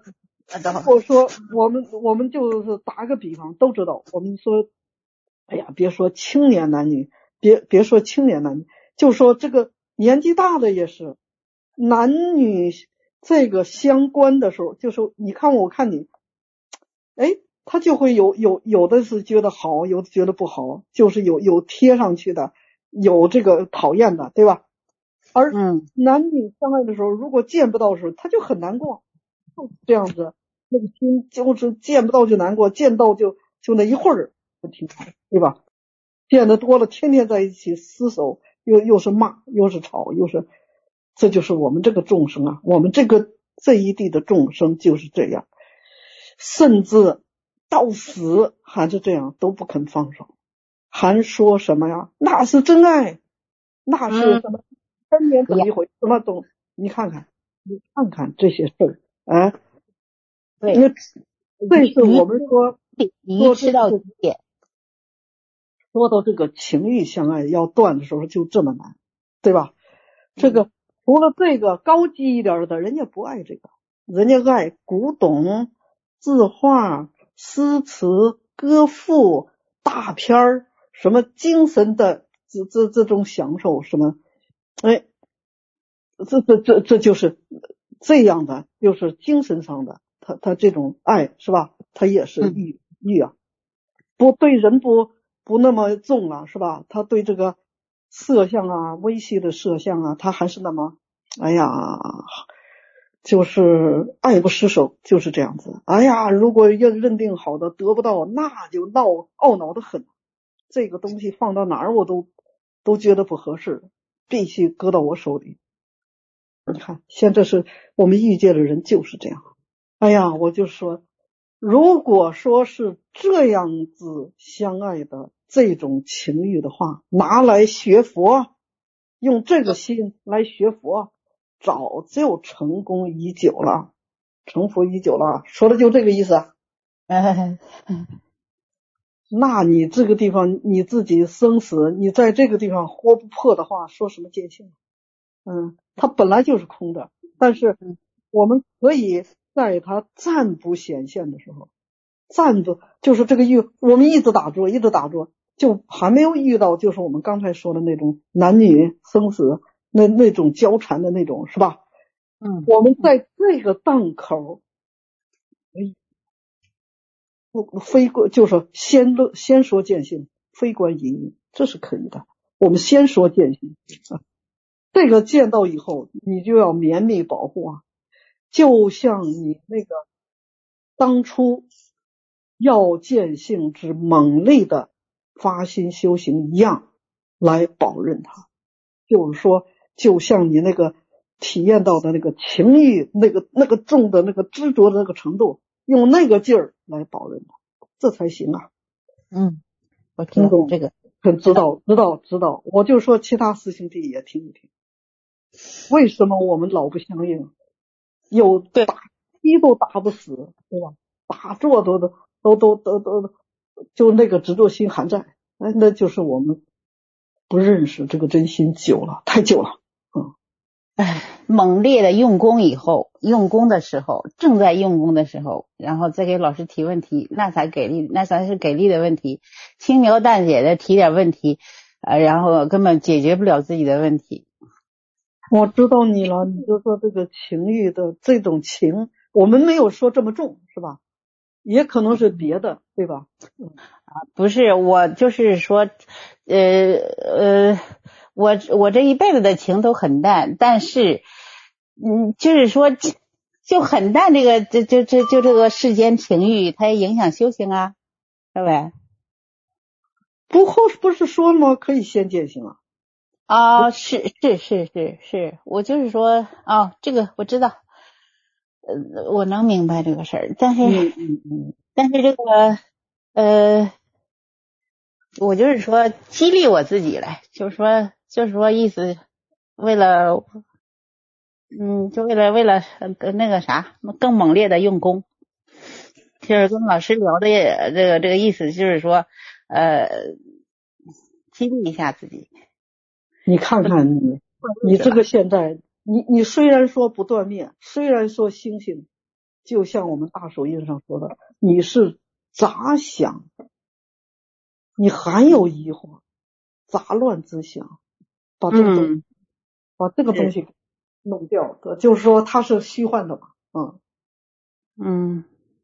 如果说我们我们就是打个比方，都知道，我们说，哎呀，别说青年男女，别别说青年男女，就说这个年纪大的也是，男女这个相关的时候，就是你看我看你，哎，他就会有有有的是觉得好，有的觉得不好，就是有有贴上去的，有这个讨厌的，对吧？而男女相爱的时候，如果见不到的时候，他就很难过，就这样子，那个心就是见不到就难过，见到就就那一会儿就挺好，对吧？见得多了，天天在一起厮守，又又是骂，又是吵，又是，这就是我们这个众生啊，我们这个这一地的众生就是这样，甚至到死还是这样，都不肯放手，还说什么呀？那是真爱，那是什么？三年等一回，什么都，你看看，你看看这些事儿，哎， 对， 那这是我们说一吃到极点， 说到这个情欲相爱要断的时候就这么难，对吧？这个除了这个高级一点的，人家不爱这个，人家爱古董、字画、诗词、歌赋、大片儿，什么精神的这这这种享受，什么，哎。这这这这就是这样的，就是精神上的，他他这种爱是吧？他也是欲欲啊，不对人不不那么重了是吧？他对这个色相啊、微细的色相啊，他还是那么，哎呀，就是爱不释手，就是这样子。哎呀，如果认认定好的得不到，那就闹懊恼的很。这个东西放到哪儿我都都觉得不合适，必须搁到我手里。你看，现在是我们欲界的人就是这样。哎呀，我就说，如果说是这样子相爱的这种情欲的话，拿来学佛，用这个心来学佛，早就成功已久了，成佛已久了。说的就这个意思啊。那你这个地方你自己生死，你在这个地方活不破的话，说什么见性？嗯，它本来就是空的，但是我们可以在它暂不显现的时候，暂不就是这个欲，我们一直打坐，一直打坐，就还没有遇到就是我们刚才说的那种男女生死那那种交缠的那种，是吧？嗯，我们在这个档口，不非观就是先论先说见性，非观淫欲，这是可以的。我们先说见性啊。这个见到以后，你就要绵密保护啊，就像你那个当初要见性之猛烈的发心修行一样来保任它。就是说，就像你那个体验到的那个情欲，那个那个重的那个执着的那个程度，用那个劲儿来保任它，这才行啊。 嗯，我听懂这个， 很知道，知道，知道。我就说其他师兄弟也听一听。为什么我们老不相应？有打击都打不死，对吧？打坐都都都都都都，就那个执着心还在，哎，那就是我们不认识这个真心久了，太久了。嗯， 哎，猛烈的用功以后，用功的时候，正在用功的时候，然后再给老师提问题，那才给力，那才是给力的问题。轻描淡写的提点问题，呃，然后根本解决不了自己的问题。 我知道你了，你就说这个情欲的这种情，我们没有说这么重，是吧？也可能是别的，对吧？嗯， 啊，不是，我就是说，呃呃，我我这一辈子的情都很淡，但是，嗯，就是说，就很淡，这个就就就就这个世间情欲，它也影响修行啊，对不对？ 不后不是说了吗？可以先见性啊。 啊，是是是是是，我就是说，哦，这个我知道，呃，我能明白这个事儿，但是， 嗯嗯嗯， 但是这个，呃，我就是说激励我自己来，就是说，就是说意思，为了，嗯，就为了为了呃那个啥，更猛烈的用功，就是跟老师聊的这个这个意思，就是说，呃，激励一下自己。 你看看你，你这个现在，你你虽然说不断灭，虽然说星星， 就像我们大手印上说的，你是杂想，你含有疑惑，杂乱之想，把这个东西、 嗯， 把这个东西弄掉的，就是说它是虚幻的嘛，嗯嗯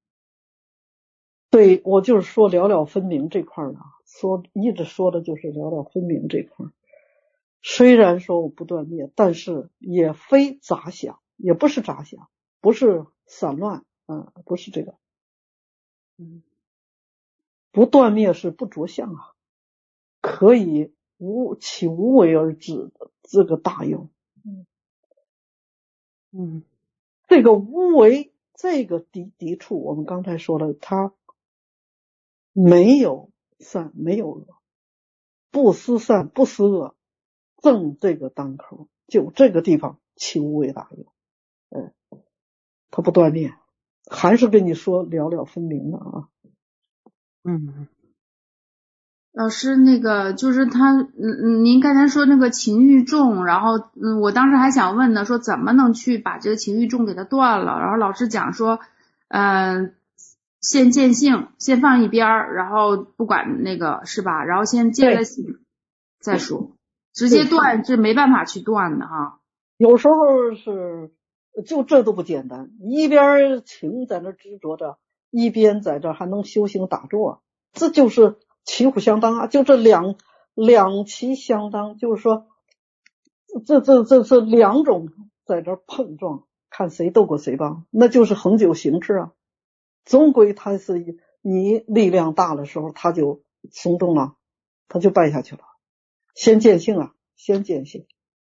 对，我就是说了了分明这块儿的，说一直说的就是了了分明这块儿。虽然说我不断灭，但是也非杂想，也不是杂想，不是散乱，嗯，不是这个，嗯，不断灭是不着相啊，可以无起无为而治的这个大用。嗯嗯这个无为，这个抵抵触，我们刚才说了，它没有善，没有恶，不思善，不思恶，正这个当口，就这个地方起无为大用。嗯，它不断灭，还是跟你说了了分明的啊。 嗯老师，那个就是他，嗯嗯，您刚才说那个情欲重，然后嗯，我当时还想问呢，说怎么能去把这个情欲重给它断了？然后老师讲说，嗯、呃，先见性，先放一边儿，然后不管那个是吧？然后先见了性再说，直接断是没办法去断的哈。 有时候是就这都不简单，一边情在那执着着，一边在这还能修行打坐，这就是旗鼓相当啊，就这两两旗相当，就是说这这这这两种在这碰撞，看谁斗过谁棒，那就是恒久行之啊。终归它是你力量大的时候，它就松动了，它就败下去了。先见性啊，先见性。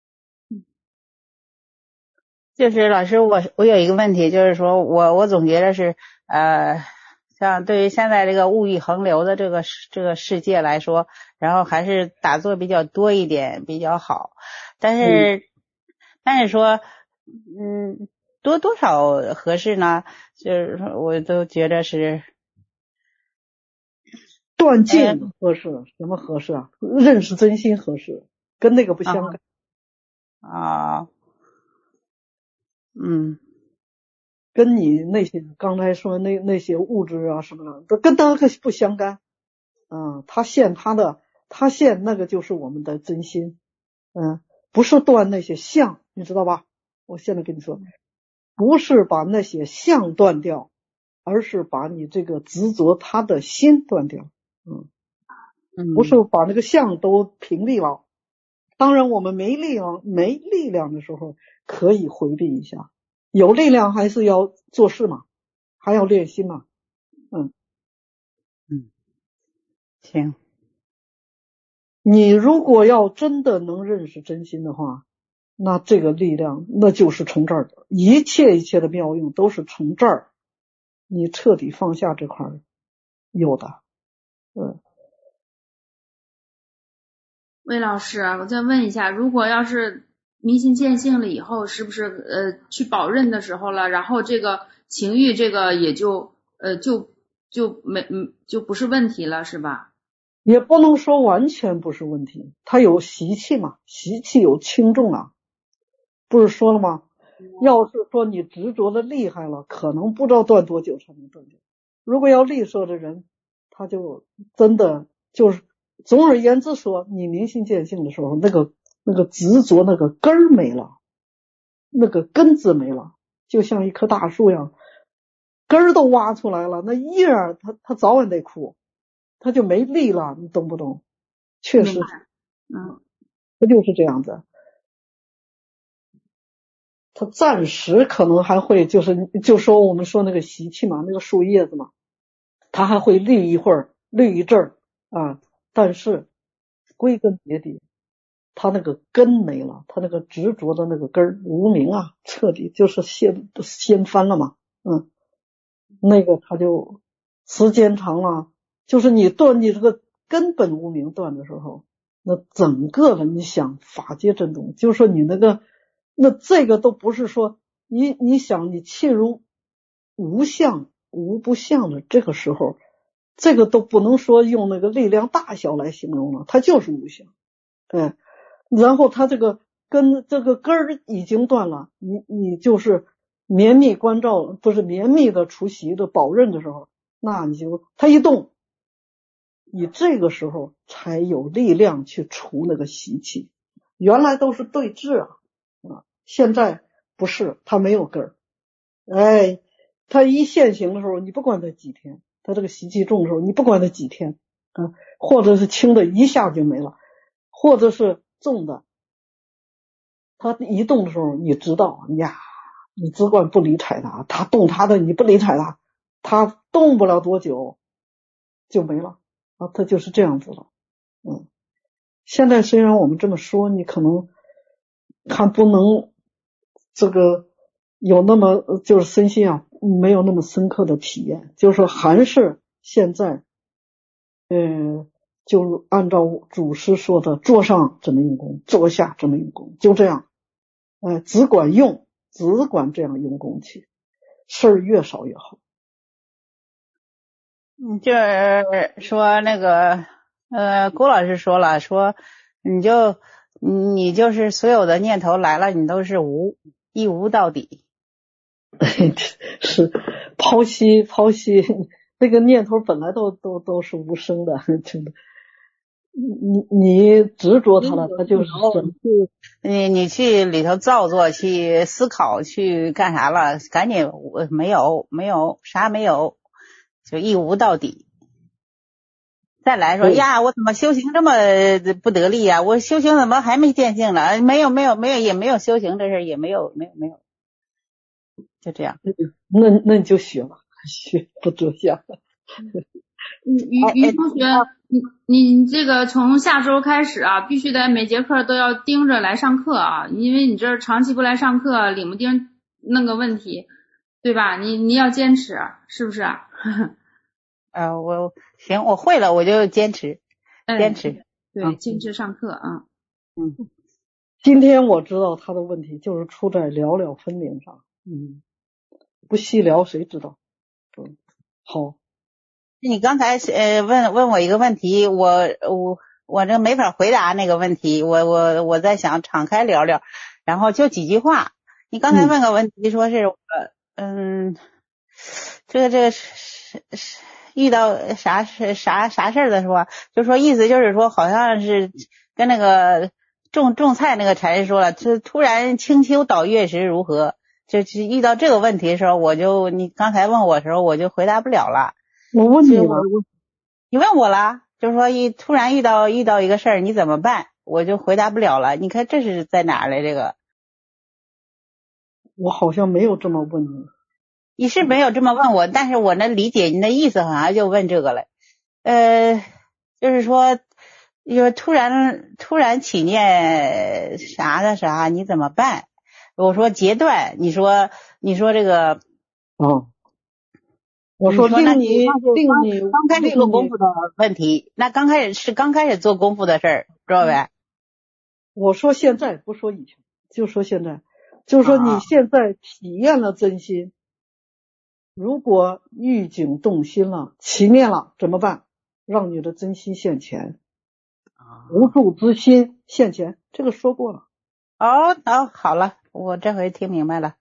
就是老师，我我有一个问题，就是说我我总觉得是呃，像对于现在这个物欲横流的这个这个世界来说，然后还是打坐比较多一点比较好。但是、嗯、但是说，嗯，多多少合适呢？就是说我都觉得是断尽合适、哎，什么合适啊？认识真心合适，跟那个不相干啊。啊嗯， 跟你那些刚才说那那些物质啊什么的，都跟那个不相干。嗯，他现他的，他现那个就是我们的真心。嗯，不是断那些相，你知道吧？我现在跟你说，不是把那些相断掉，而是把你这个执着他的心断掉。嗯，不是把那个相都屏蔽了。当然我们没力量没力量的时候可以回避一下，有力量还是要做事嘛，还要练心嘛。嗯嗯，行。 你如果要真的能认识真心的话，那这个力量那就是从这儿的，一切一切的妙用都是从这儿你彻底放下这块有的。嗯， 魏老师，我再问一下，如果要是明心见性了以后，是不是呃去保任的时候了，然后这个情欲这个也就呃就就没嗯就不是问题了，是吧？ 也不能说完全不是问题，它有习气嘛，习气有轻重啊，不是说了吗？要是说你执着的厉害了，可能不知道断多久才能断掉。如果要利索的人，他就真的就是，总而言之说，你明心见性的时候，那个那个执着那个根儿没了，那个根子没了，就像一棵大树一样，根儿都挖出来了，那叶儿它它早晚得枯，它就没力了，你懂不懂？确实， 嗯， 它就是这样子。它暂时可能还会就是就说我们说那个习气嘛，那个树叶子嘛，它还会绿一会儿，绿一阵儿啊，但是归根结底，它那个根没了，它那个执着的那个根儿无明啊，彻底就是掀掀翻了嘛，嗯，那个它就时间长了，就是你断你这个根本无明断的时候，那整个的你想法界震动，就是说你那个。那这个都不是说你你想你切入无相无不相的这个时候，这个都不能说用那个力量大小来形容了，它就是无相。嗯，然后它这个根这个根儿已经断了，你你就是绵密关照，不是绵密的除习的保任的时候，那你就他一动，你这个时候才有力量去除那个习气。原来都是对峙啊，啊，现在不是，他没有根儿。哎，他一现行的时候，你不管他几天，他这个习气重的时候，你不管他几天啊，或者是轻的一下就没了，或者是重的，他一动的时候，你知道呀，你只管不理睬他，他动他的，你不理睬他，他动不了多久就没了啊，他就是这样子了。嗯，现在虽然我们这么说，你可能还不能这个有那么就是身心啊没有那么深刻的体验，就是说还是现在呃就按照祖师说的，坐上怎么用功，坐下怎么用功，就这样，呃只管用，只管这样用功去，事儿越少越好。 嗯，就是说那个呃，郭老师说了，说你就你就是所有的念头来了，你都是无，一无到底。 是剖析剖析那个念头本来都都都是无声的，真的。你你执着它了，它就是生。 你你去里头造作，去思考，去干啥了？赶紧，我没有没有啥没有，就一无到底。再来说呀，我怎么修行这么不得力呀？我修行怎么还没见性了？没有没有没有，也没有修行这事，也没有没有没有，就这样。 那那你就学吧，学不着相。 于于同学，你你这个从下周开始啊，必须得每节课都要盯着来上课啊，因为你这长期不来上课，领不盯那个问题，对吧？你你要坚持，是不是？ 呃，我行，我会了，我就坚持，坚持。 哎、对、嗯，坚持上课啊。 嗯， 今天我知道他的问题就是出在了了分明上，嗯，不细聊谁知道？嗯，好。 你刚才呃问问我一个问题，我我我这没法回答那个问题，我我我在想敞开聊聊，然后就几句话。你刚才问个问题，说是我嗯，这个这个是是遇到啥是啥啥事儿的是吧？就说意思就是说，好像是跟那个种种菜那个禅师说了，就突然清秋倒月时如何？就是遇到这个问题的时候，我就你刚才问我的时候，我就回答不了了。 我问你了， 你问我了，就是说一突然遇到遇到一个事儿，你怎么办？我就回答不了了。你看这是在哪儿来？这个我好像没有这么问你。 你是没有这么问我，但是我能理解你的意思，好像就问这个了。呃，就是说，就突然突然起念啥的啥，你怎么办？我说截断，你说你说这个哦。我说令你令你刚开始做功夫的问题，那刚开始是刚开始做功夫的事儿，知道呗？ 我说现在不说以前，就说现在，就说你现在体验了真心，如果预警动心了，起念了怎么办？让你的真心现前，无助之心现前，这个说过了。 哦哦，好了，我这回听明白了。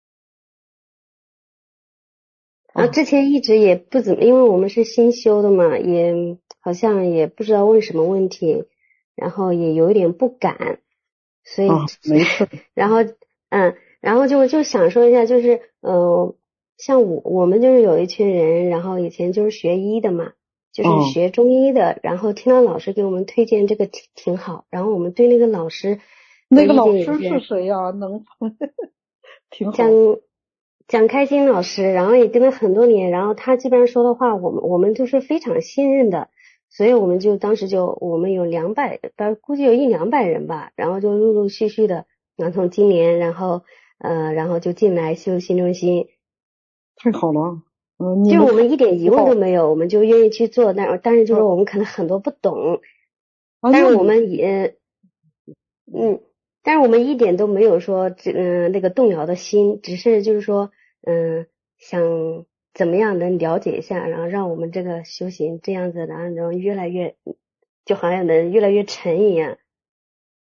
然后之前一直也不怎么，因为我们是新修的嘛，也好像也不知道问什么问题，然后也有一点不敢，所以、 啊、没事。 然后嗯，然后就就想说一下，就是呃，像我我们就是有一群人，然后以前就是学医的嘛，就是学中医的，嗯、然后听到老师给我们推荐这个挺挺好，然后我们对那个老师那个老师是谁呀、啊？能挺好。 讲蒋开金老师，然后也跟了很多年，然后他基本上说的话，我们我们就是非常信任的，所以我们就当时就我们有两百，估计有一两百人吧，然后就陆陆续续的，然后从今年，然后呃，然后就进来修新中心， 太好了，嗯、 呃，就我们一点疑问都没有，我们就愿意去做，但但是就是我们可能很多不懂， 嗯、 但是我们也嗯。但是我们一点都没有说这嗯、呃、那个动摇的心，只是就是说嗯、呃、想怎么样能了解一下，然后让我们这个修行这样子，然后然后越来越就好像能越来越沉一样。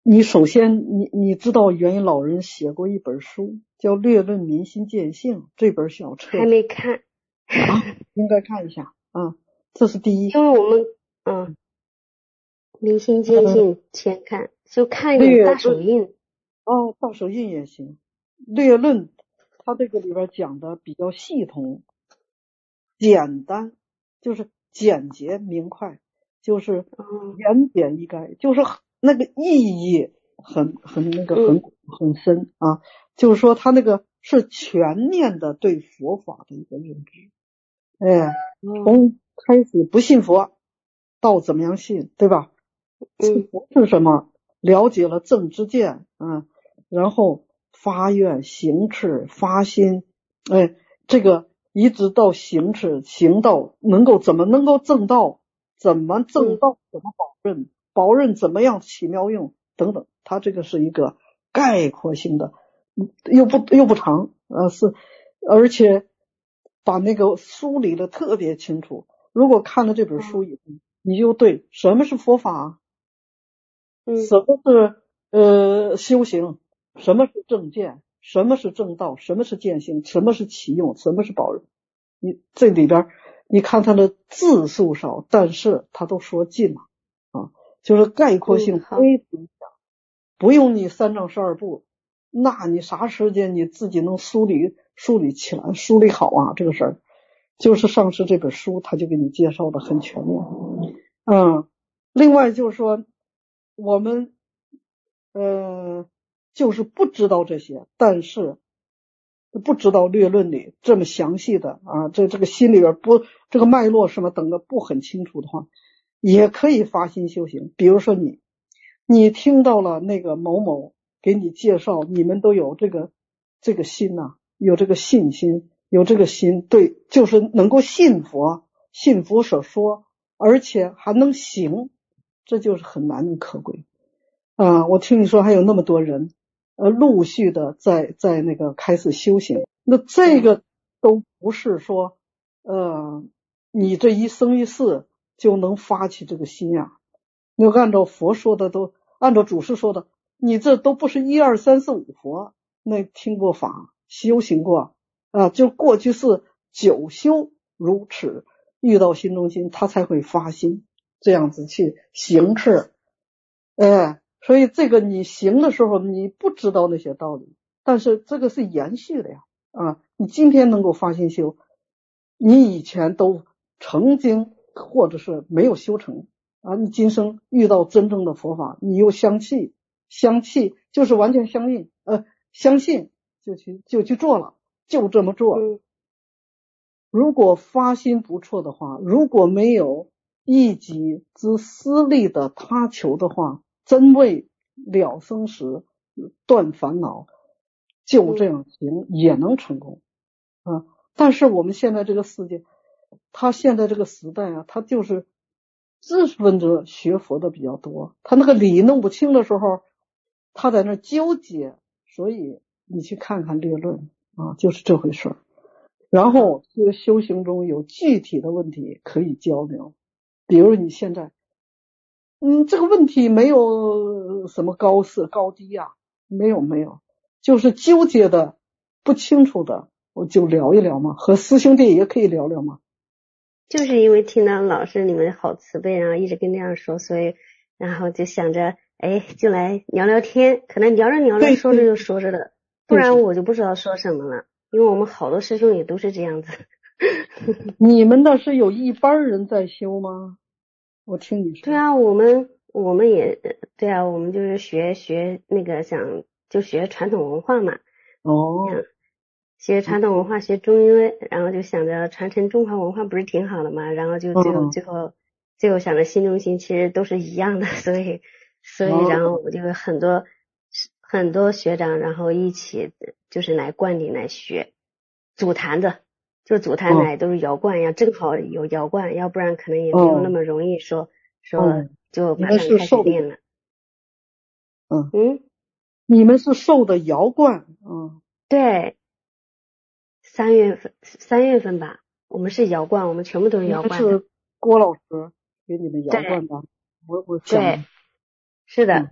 你首先你你知道元音老人写过一本书叫《略论民心见性》，这本小册还没看啊，应该看一下啊，这是第一。 因为我们嗯，民心见性先看，就看一略点大手印。 哦，大手印也行。略论它这个里边讲的比较系统、简单，就是简洁明快，就是言简意赅，就是那个意义很很那个很很深啊。就是说他那个是全面的对佛法的一个认知。哎，从开始不信佛到怎么样信，对吧？信佛是什么？了解了正知见啊，然后发愿行持发心，哎，这个一直到行持行道，能够怎么能够正道，怎么正道，怎么保任，保任怎么样起妙用等等，它这个是一个概括性的，又不又不长，呃是，而且把那个梳理的特别清楚。如果看了这本书以后，你就对什么是佛法，什么是呃修行，什么是正见，什么是正道，什么是见性，什么是起用，什么是保任，你这里边你看它的字数少，但是它都说尽了啊，就是概括性非常强，不用你三章十二部，那你啥时间你自己能梳理梳理起来，梳理好啊这个事儿。就是上师这本书他就给你介绍的很全面。嗯，另外就是说我们呃就是不知道这些，但是不知道略论里这么详细的啊，这这个心里边不这个脉络什么等的不很清楚的话，也可以发心修行。比如说你你听到了那个某某给你介绍，你们都有这个这个心呐、啊，有这个信心，有这个心，对，就是能够信佛，信佛所说，而且还能行，这就是很难能可贵啊！我听你说还有那么多人，呃，陆续的在在那个开始修行，那这个都不是说，呃，你这一生一世就能发起这个心呀。你按照佛说的都，按照祖师说的，你这都不是一二三四五佛，那听过法，修行过啊，就过去是九修如此，遇到心中心，他才会发心，这样子去行持。哎，所以这个你行的时候，你不知道那些道理，但是这个是延续的呀。啊，你今天能够发心修，你以前都曾经或者是没有修成啊，你今生遇到真正的佛法，你又相契，相契就是完全相应，呃，相信就去就去做了，就这么做。如果发心不错的话，如果没有一己之私利的他求的话，真为了生死断烦恼，就这样行也能成功啊。但是我们现在这个世界，他现在这个时代啊，他就是知识分子学佛的比较多，他那个理弄不清的时候，他在那纠结，所以你去看看略论啊，就是这回事儿。然后这个修行中有具体的问题可以交流，比如你现在嗯这个问题没有什么高色高低啊，没有没有，就是纠结的不清楚的，我就聊一聊嘛，和师兄弟也可以聊聊嘛。 就是因为听到老师你们好慈悲，然后一直跟这样说，所以然后就想着哎就来聊聊天，可能聊着聊着说着就说着的，不然我就不知道说什么了，因为我们好多师兄也都是这样子。 你们那是有一班人在修吗？我听你说。 对啊，我们我们也对啊，我们就是学学那个想就学传统文化嘛。 哦。 学传统文化，学中医，然后就想着传承中华文化不是挺好的嘛，然后就最后最后最后想着心中心其实都是一样的，所以所以然后我就很多很多学长然后一起就是来灌顶来学组坛的，就组坛来都是摇灌呀，正好有摇灌，要不然可能也没有那么容易说说就马上开始练了。 嗯嗯， 你们是受的摇灌，嗯， 对。三月份，三月份吧，我们是摇灌，我们全部都是摇灌的。 是郭老师给你们摇灌的，我我想。 对，是的、嗯，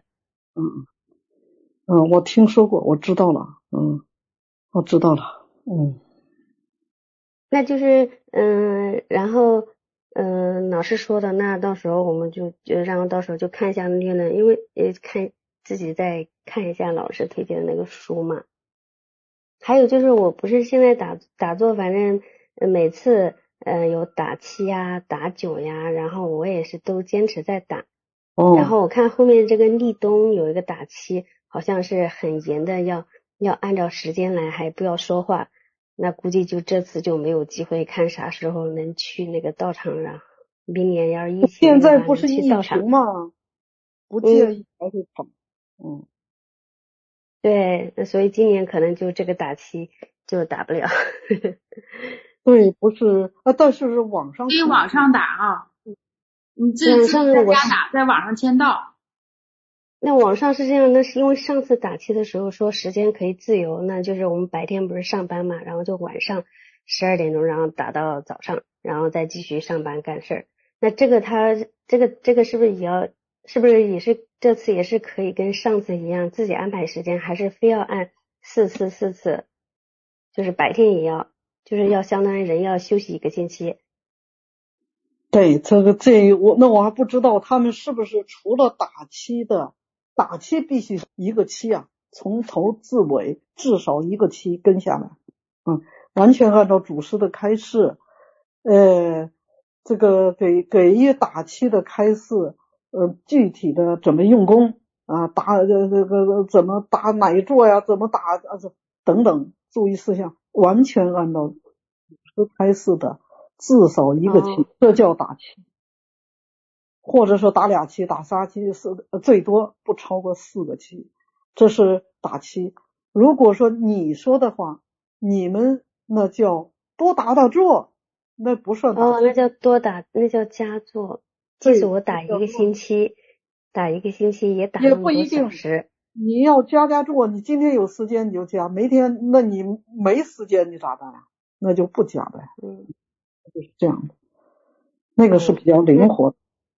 嗯嗯，我听说过，我知道了，嗯，我知道了，嗯。 那就是嗯，然后嗯，老师说的，那到时候我们就就让到时候就看一下那个，因为呃看自己再看一下老师推荐的那个书嘛。还有就是我不是现在打打坐，反正每次呃有打七呀、打九呀，然后我也是都坚持在打。 哦。 然后我看后面这个立冬有一个打七，好像是很严的，要要按照时间来，还不要说话。那估计就这次就没有机会，看啥时候能去那个道场了。明年要是疫情现的话，能在不是疫去道场。 情吗？不建议还是打。嗯。 对，那所以今年可能就这个打七就打不了。 对，不是啊，但是是网上可以网上打啊，你自自己在家打，在网上签到。 那网上是这样，那是因为上次打七的时候说时间可以自由，那就是我们白天不是上班嘛，然后就晚上十二点钟，然后打到早上，然后再继续上班干事儿。那这个他这个这个是不是也要，是不是也是这次也是可以跟上次一样自己安排时间，还是非要按四次四次，就是白天也要，就是要相当于人要休息一个星期。 对，这个这我那我还不知道他们是不是除了打七的，打七必须一个七啊，从头至尾至少一个七跟下来，嗯，完全按照祖师的开示，呃，这个给给予打七的开示，呃，具体的怎么用功啊，打这这个怎么打哪一座呀，怎么打啊这等等注意事项，完全按照祖师开示的。至少一个七，这叫打七，或者说打俩七、打仨七，是最多不超过四个七，这是打七。如果说你说的话，你们那叫多打打坐，那不算打。 哦，那叫多打，那叫加坐。即使我打一个星期，打一个星期也打那么多小时。 你要加加坐，你今天有时间你就加，没天那你没时间你咋办呀？那就不加呗。 嗯， 就是这样的。那个是比较灵活的。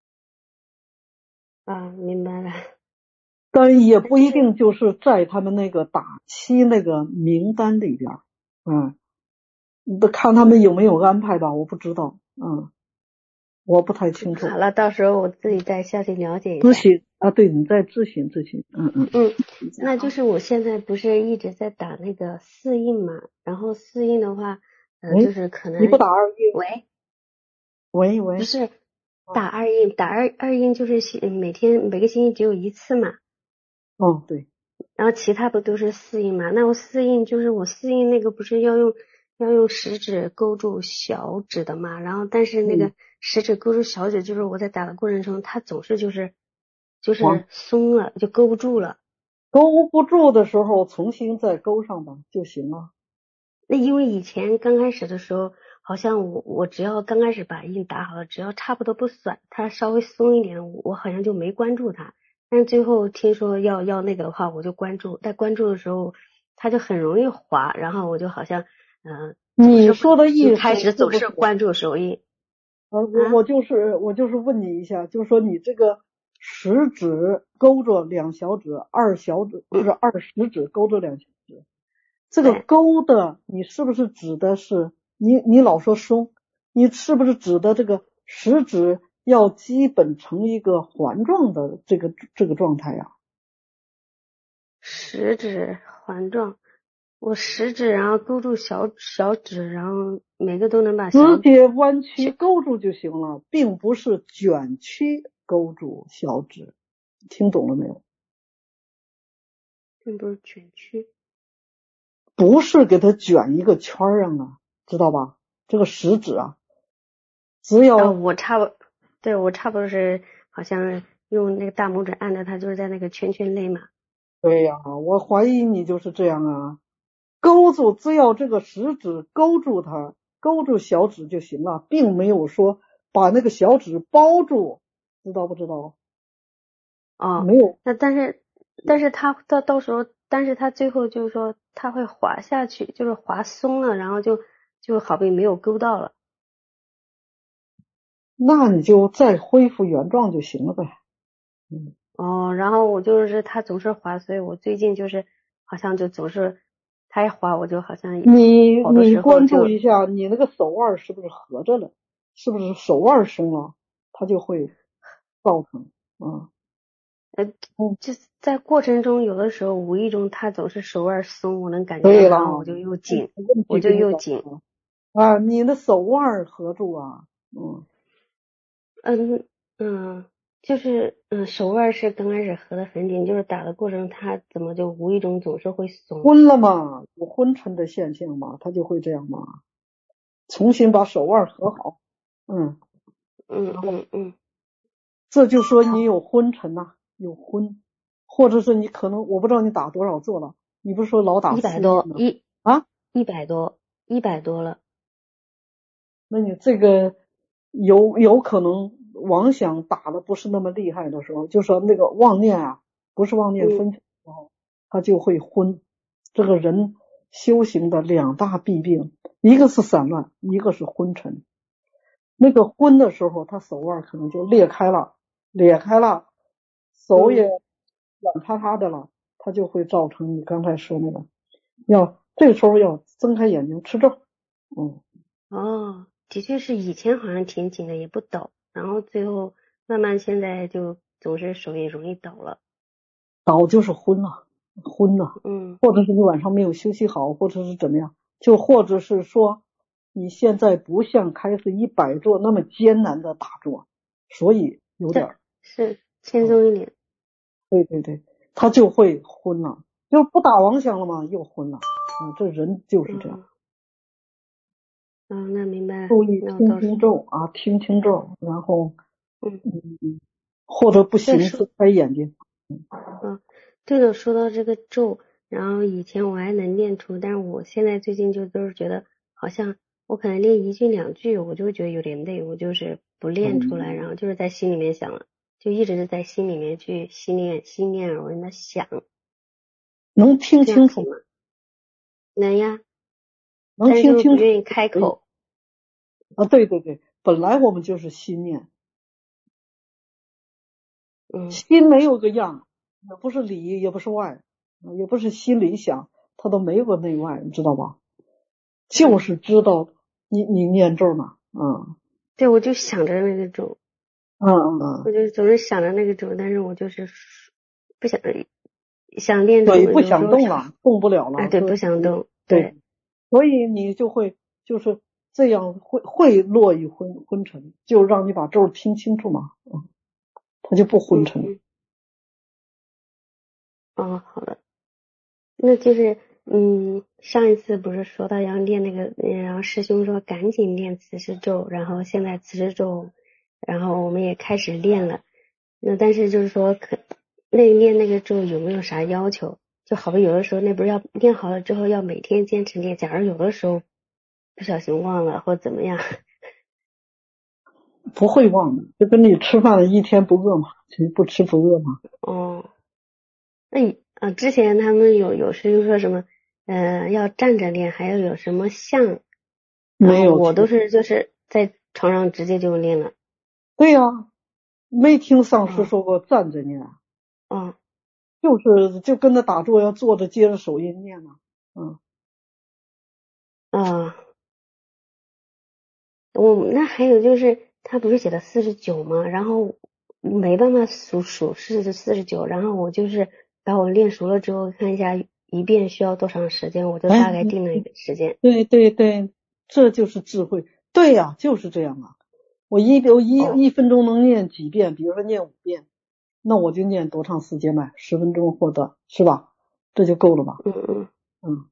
嗯、啊，明白了。 但也不一定就是在他们那个打七那个名单里边，嗯，看他们有没有安排吧，我不知道，嗯，我不太清楚。 好了，到时候我自己再下去了解一下。 咨询啊，对，你再咨询咨询，嗯嗯嗯，那就是我现在不是一直在打那个四印嘛，然后四印的话，呃，就是可能你不打二印？ 喂喂喂， 不是打二印，打二二印就是每天每个星期只有一次嘛。 哦，对。 然后其他不都是四印嘛？那我四印就是我四印那个不是要用要用食指勾住小指的嘛？然后但是那个食指勾住小指，就是我在打的过程中，它总是就是就是松了，就勾不住了。 勾不住的时候，重新再勾上吧就行了。 那因为以前刚开始的时候，好像我我只要刚开始把印打好了，只要差不多不散，它稍微松一点，我好像就没关注它。但最后听说要要那个的话，我就关注，在关注的时候，它就很容易滑，然后我就好像嗯、呃， 你说的意思开始总是关注手印。 呃，我我就是我就是问你一下，就是说你这个食指勾着两小指，二小指不是二食指勾着两小指，这个勾的你是不是指的是你你老说松，你是不是指的这个食指要基本成一个环状的这个这个状态呀？ 食指环状，我食指然后勾住小小指，然后每个都能把小直接弯曲勾住就行了，并不是卷曲勾住小指，听懂了没有？ 并不是卷曲， 不是给它卷一个圈儿啊，知道吧？这个食指啊，只要、 哦、我差不对我差不多是好像用那个大拇指按的，它就是在那个圈圈内嘛。 对呀、啊，我怀疑你就是这样啊，勾住，只要这个食指勾住它，勾住小指就行了，并没有说把那个小指包住，知道不知道？ 哦， 没有。 那但是但是它到到时候，但是它最后就是说它会滑下去，就是滑松了，然后就就好比没有勾到了。 那你就再恢复原状就行了呗。嗯， 哦，然后我就是他总是滑，所以我最近就是好像就总是他一滑，我就好像你好多你关时候就注一下，你那个手腕是不是合着了？是不是手腕松了，它就会造成啊。 呃， 嗯， 就是在过程中，有的时候无意中他总是手腕松，我能感觉到， 对了， 然后我就又紧， 问我就题给你找又紧。 到了啊，你的手腕合住啊，嗯嗯嗯，就是嗯，手腕是刚开始合的很紧，就是打的过程，他怎么就无意中总是会松？ 昏了嘛，有昏沉的现象嘛，它就会这样嘛。重新把手腕合好，嗯， 嗯嗯嗯， 这就说你有昏沉呐、有昏，或者是你可能我不知道你打多少座了，你不是说老打一百四吗？ 多一啊？ 一百多一百多了。 那你这个有有可能妄想打的不是那么厉害的时候，就说那个妄念啊，不是妄念嗯分层的时候，他就会昏。这个人修行的两大弊病，一个是散乱，一个是昏沉。那个昏的时候，他手腕可能就裂开了，裂开了，手也嗯软塌塌的了，他就会造成你刚才说那个，要这时候要睁开眼睛吃肉，嗯。 哦，的确是以前好像挺紧的，也不抖，然后最后慢慢现在就总是手也容易抖了。 倒就是昏了，昏了， 嗯或者是你晚上没有休息好，或者是怎么样，就或者是说你现在不像开始一百坐那么艰难的打坐，所以有点这儿， 是轻嗯， 松一点。 对对对，他就会昏了，就不打妄想了嘛，又昏了，嗯，这人就是这样。 嗯嗯，那明白了， 注意听那我到时听咒啊，听听咒，然后嗯， 嗯，或者不再说。 行睁开眼睛， 嗯，对了，说到这个咒，然后以前我还能练出，但是我现在最近就都是觉得好像我可能练一句两句，我就会觉得有点累，我就是不练出来，然嗯， 后就是在心里面想了，就一直是在心里面去心念心念而文的想， 能听清楚， 这样可以吗？能呀， 能但是听清楚就是不愿意开可以口。 啊，对对对，本来我们就是心念。 嗯心没有个样，也不是里也不是外，也不是心里想，它都没有个内外，你知道吧？就嗯， 是知道你你念咒呢，嗯对，我就想着那个咒， 嗯嗯嗯， 我就总是想着那个咒，但是我就是不想想练出， 对，不有时候想， 想动了，动不了哎， 了， 对， 所不想以动， 对， 对。 所以你就会就是这样会会落于昏昏沉，就让你把咒听清楚嘛，嗯，它就不昏沉。 嗯嗯，哦，好的，那就是嗯，上一次不是说到要练那个，嗯然后师兄说赶紧练慈氏咒，然后现在慈氏咒，然后我们也开始练了。那但是就是说可那练那个咒有没有啥要求？就好比有的时候那不是要练好了之后要每天坚持练，假如有的时候不小心忘了或怎么样， 不会忘的，就跟你吃饭的一天不饿嘛，其实不吃不饿嘛。 哦，那你啊，之前他们有有师兄说什么，呃，要站着练，还要有什么像，然后没有听， 我都是就是在床上直接就练了。 对呀、没听上师哦说过站着念， 哦就是就跟着打坐要坐着接着手印念呢。嗯， 啊，我那还有就是他不是写的四十九吗？然后没办法数数是四十九，然后我就是把我练熟了之后看一下一遍需要多长时间，我就哎， 大概定了一个时间。 对对对，这就是智慧。对呀、就是这样啊。我一我一哦一分钟能念几遍，比如说念五遍，那我就念多长时间呗？十分钟或者是吧？这就够了吧？ 嗯嗯嗯，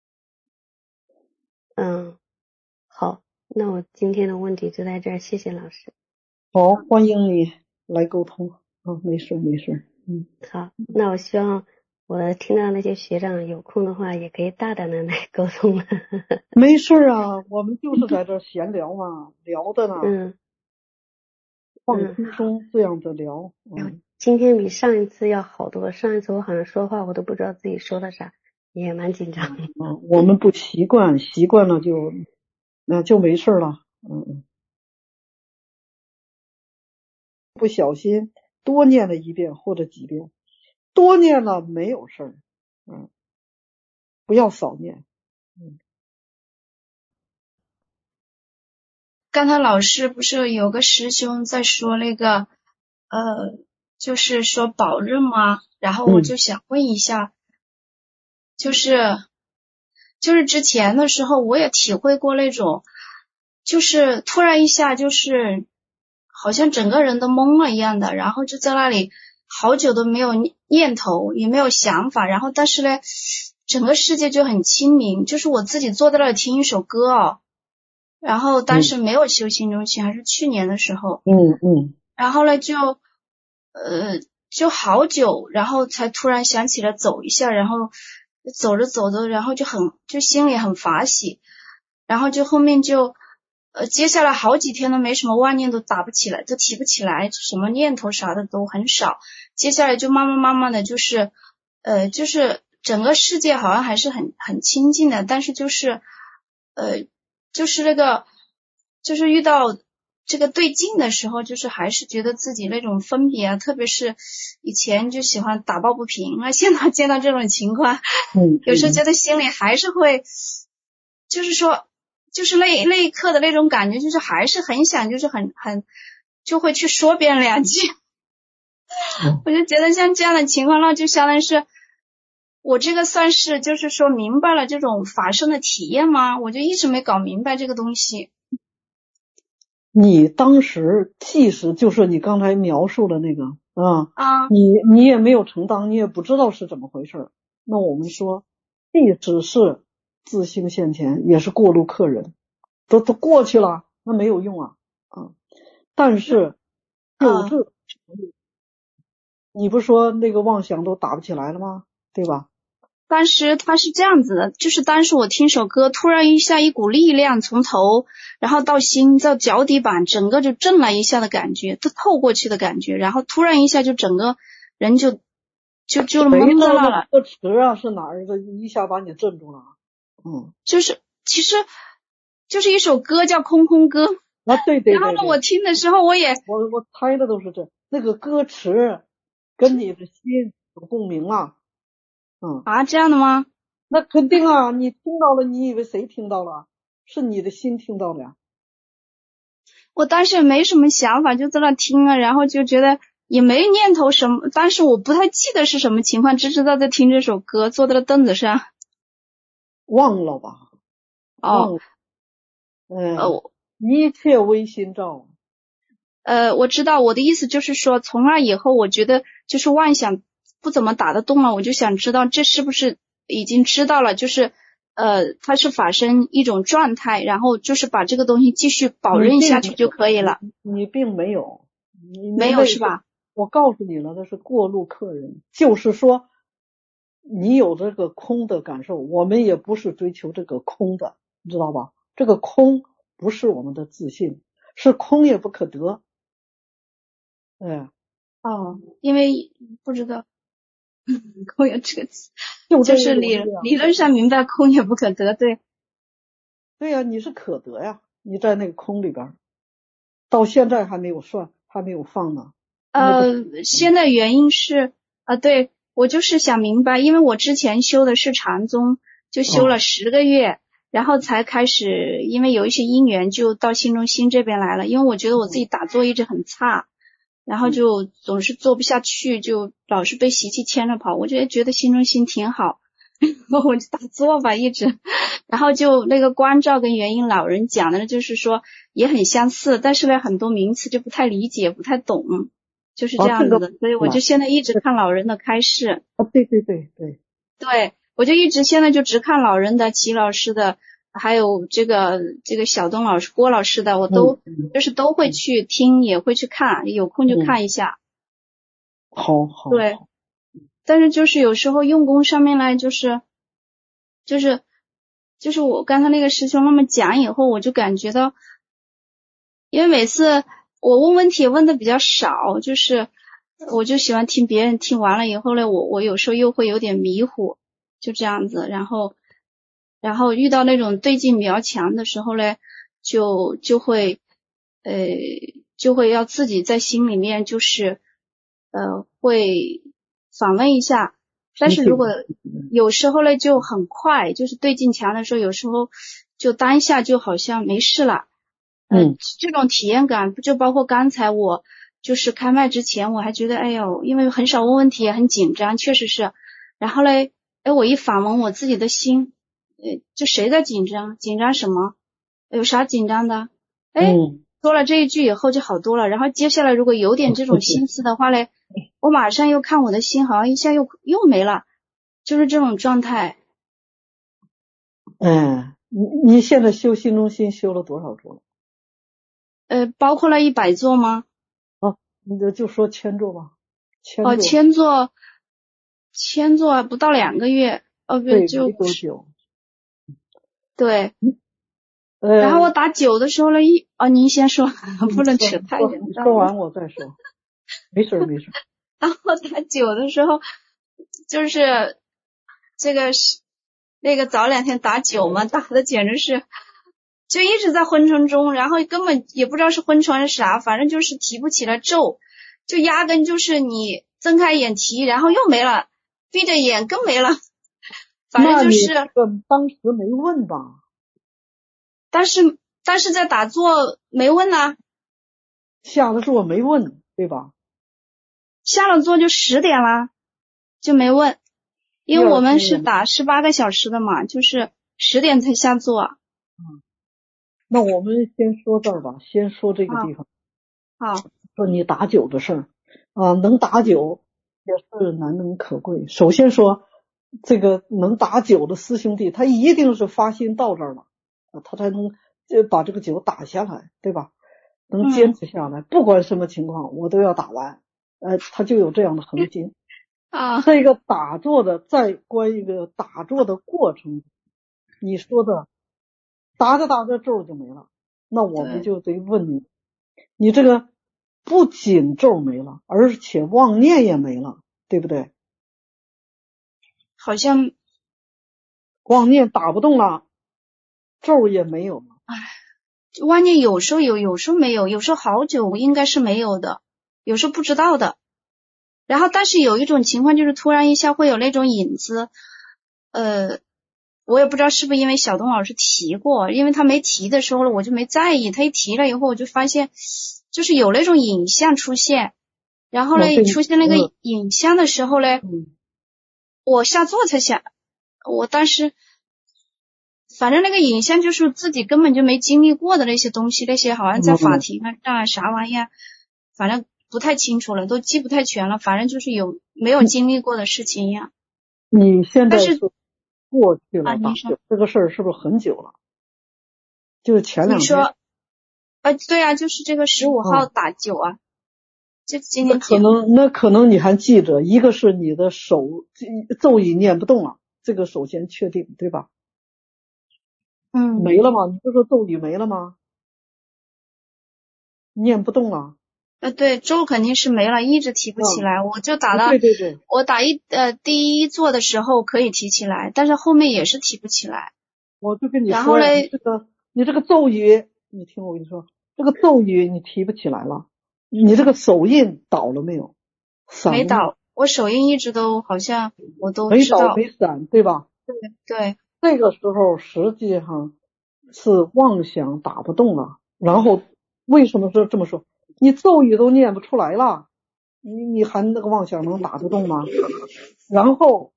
嗯，好，那我今天的问题就在这儿，谢谢老师。 好，欢迎你来沟通。啊，没事没事。嗯。 好，那我希望我听到那些学长有空的话，也可以大胆的来沟通了。 没事啊，我们就是在这儿闲聊嘛，聊的呢， 嗯放嗯， 轻松，这样子聊。 然后嗯今天比上一次要好多，上一次我好像说话我都不知道自己说的啥，也蛮紧张。 嗯嗯，我们不习惯，习惯了就那、就没事了。嗯嗯，不小心多念了一遍或者几遍，多念了没有事儿，嗯，不要少念。嗯， 刚才老师不是有个师兄在说那个呃，就是说保任吗？然后我就想问一下，嗯、就是就是之前的时候我也体会过那种，就是突然一下就是好像整个人都懵了一样的，然后就在那里好久都没有念头，也没有想法，然后但是呢，整个世界就很清明，就是我自己坐在那里听一首歌哦。然后当时没有修心中心，还是去年的时候， 嗯嗯， 然后呢就呃就好久，然后才突然想起了走一下，然后走着走着，然后就很就心里很法喜，然后就后面就呃接下来好几天都没什么妄念，都打不起来，都提不起来，什么念头啥的都很少，接下来就慢慢慢慢的就是呃就是整个世界好像还是很很清净的，但是就是呃就是那个，就是遇到这个对境的时候，就是还是觉得自己那种分别啊，特别是以前就喜欢打抱不平啊，现在见到这种情况， 嗯， 有时候觉得心里还是会，就是说，就是那那一刻的那种感觉，就是还是很想，就是很很就会去说别人两句。 嗯、 我就觉得像这样的情况，那就相当于是。我这个算是就是说明白了这种法身的体验吗？我就一直没搞明白这个东西。 你当时即使就是你刚才描述的那个啊， 啊， 你你也没有承当，你也不知道是怎么回事。那我们说，即使是自性现前，也是过路客人，都都过去了，那没有用啊啊！但是有这、啊，你不说那个妄想都打不起来了吗？对吧？ 当时他是这样子的，就是当时我听首歌，突然一下一股力量从头，然后到心，到脚底板，整个就震了一下的感觉，都透过去的感觉，然后突然一下就整个人就就就懵在那了。 歌词啊是哪儿的？一下把你震住了。嗯， 就是其实就是一首歌叫《空空歌》 啊，对对对。 然后呢，我听的时候我也我我猜的都是这那个歌词跟你的心有共鸣啊。嗯啊，这样的吗？ 那肯定啊，你听到了，你以为谁听到了？是你的心听到了呀。 我当时也没什么想法，就在那听啊，然后就觉得也没念头什么，当时我不太记得是什么情况，只知道在听这首歌，坐在了凳子上。 忘了吧？ 哦， 嗯，呃，一切唯心造。 呃，我知道，我的意思就是说，从那以后，我觉得就是妄想不怎么打得动了，我就想知道这是不是已经知道了，就是呃，它是法身一种状态，然后就是把这个东西继续保任下去就可以了。 你, 你并没有，你没有是吧？ 我告诉你了，那是过路客人，就是说你有这个空的感受，我们也不是追求这个空的，你知道吧？这个空不是我们的自信，是空也不可得。哎， 哦，因为不知道空有这个词，就是理理论上明白空也不可得，对。 对呀、啊，你是可得呀，你在那个空里边，到现在还没有算，还没有放呢。 呃，现在原因是啊，对我就是想明白，因为我之前修的是禅宗，就修了十个月，哦、然后才开始，因为有一些因缘就到心中心这边来了，因为我觉得我自己打坐一直很差。然后就总是做不下去，就老是被习气牵着跑。我就觉得心中心挺好，然后我就打坐吧，一直。然后就那个观照跟元婴老人讲的，就是说也很相似，但是呢，很多名词就不太理解，不太懂，就是这样子的。所以我就现在一直看老人的开示。 啊，对对对对， 对，我就一直现在就只看老人的、齐老师的。还有这个这个小东老师、郭老师的，我都、嗯、就是都会去听，也会去看，有空就看一下。 嗯、好好。 对，但是就是有时候用功上面来，就是就是就是我刚才那个师兄那么讲以后，我就感觉到，因为每次我问问题也问的比较少，就是我就喜欢听别人听完了以后呢，我我有时候又会有点迷糊，就这样子，然后。然后遇到那种对境比较强的时候呢，就就会呃就会要自己在心里面就是呃会访问一下，但是如果有时候呢就很快，就是对镜墙的时候，有时候就当下就好像没事了。呃、 嗯， 这种体验感就包括刚才我就是开麦之前我还觉得哎呦，因为很少问问题也很紧张，确实是。然后嘞，哎，我一访问我自己的心，呃，就谁在紧张？紧张什么？有啥紧张的？哎， 嗯， 说了这一句以后就好多了。然后接下来如果有点这种心思的话嘞，我马上又看我的心，好像一下又又没了，就是这种状态。 哎，你你现在修心中心修了多少座了？ 呃，包括了一百座吗？ 啊，你就就说千座吧，千哦， 座， 千座，千座不到两个月，哦不对， 就没多久。 对。 呃， 然后我打九的时候呢，一哦，您先说，不能扯太远。 你说完我再说，没事没事。 然后打九的时候，就是这个是那个早两天打九嘛，打的简直是就一直在昏沉中，然后根本也不知道是昏沉是啥，反正就是提不起来咒，就压根就是你睁开眼提，然后又没了，闭着眼更没了，反正就是。 那你当时没问吧？ 但是但是在打坐没问啊。 下了座没问，对吧？ 下了座就十点啦，就没问，因为我们是打十八个小时的嘛，就是十点才下座。 嗯，那我们先说这儿吧，先说这个地方。 好， 说你打九的事儿啊，能打九也是难能可贵。首先说，这个能打九的师兄弟，他一定是发心到这儿了，他才能把这个九打下来，对吧？能坚持下来，嗯、不管什么情况，我都要打完。呃，他就有这样的恒心啊。 这个打坐的，在关于一个打坐的过程，你说的打着打着咒就没了，那我们就得问你，你这个不仅咒没了，而且妄念也没了，对不对？ 好像妄念打不动了，咒也没有了。 哎，妄念有时候有，有时候没有，有时候好久应该是没有的，有时候不知道的。然后但是有一种情况就是突然一下会有那种影子，呃我也不知道是不是因为小东老师提过，因为他没提的时候我就没在意，他一提了以后我就发现就是有那种影像出现，然后呢出现那个影像的时候呢、嗯、我下座才想，我当时反正那个影像就是自己根本就没经历过的那些东西，那些好像在法庭啊上啥玩意儿，反正不太清楚了，都记不太全了，反正就是有没有经历过的事情一样。 你现在是过去了， 啊、 打九这个事儿是不是很久了？就是前两天。 你说，啊，对啊，就是这个十五号打九啊，就、嗯、今天可能那可能你还记着，一个是你的手咒语念不动了，这个首先确定，对吧？ 嗯， 没了吗？你不是说咒语没了吗？念不动了。 呃，对，咒肯定是没了，一直提不起来。嗯、我就打到， 对对对， 我打一呃第一座的时候可以提起来，但是后面也是提不起来。 我就跟你说， 然后嘞， 这个你这个咒语，你听我跟你说，这个咒语你提不起来了，你这个手印倒了没有？ 没倒，我手印一直都好像我都没倒没散，对吧？ 对对。 这个时候实际上是妄想打不动了，然后为什么是这么说？你咒语都念不出来了，你你还那个妄想能打得动吗？然后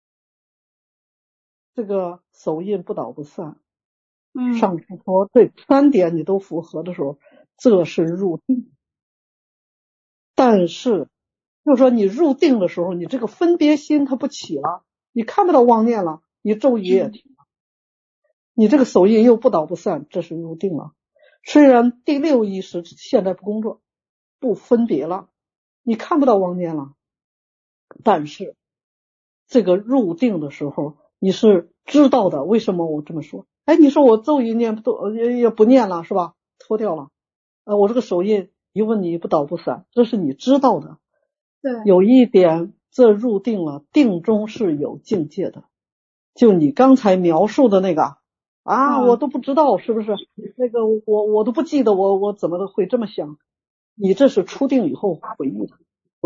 这个手印不倒不散， 嗯， 上师说这三点你都符合的时候，这是入定。但是就说你入定的时候，你这个分别心它不起了，你看不到妄念了，你咒语也停了，你这个手印又不倒不散，这是入定了。虽然第六意识现在不工作，不分别了，你看不到妄念了，但是这个入定的时候你是知道的。为什么我这么说？哎，你说我咒语念不动也不念了是吧？脱掉了，呃，我这个手印一问你不倒不散，这是你知道的。 对， 有一点，这入定了，定中是有境界的。就你刚才描述的那个啊， 嗯、 我都不知道是不是那个我我都不记得我我怎么会这么想。你这是出定以后回忆的回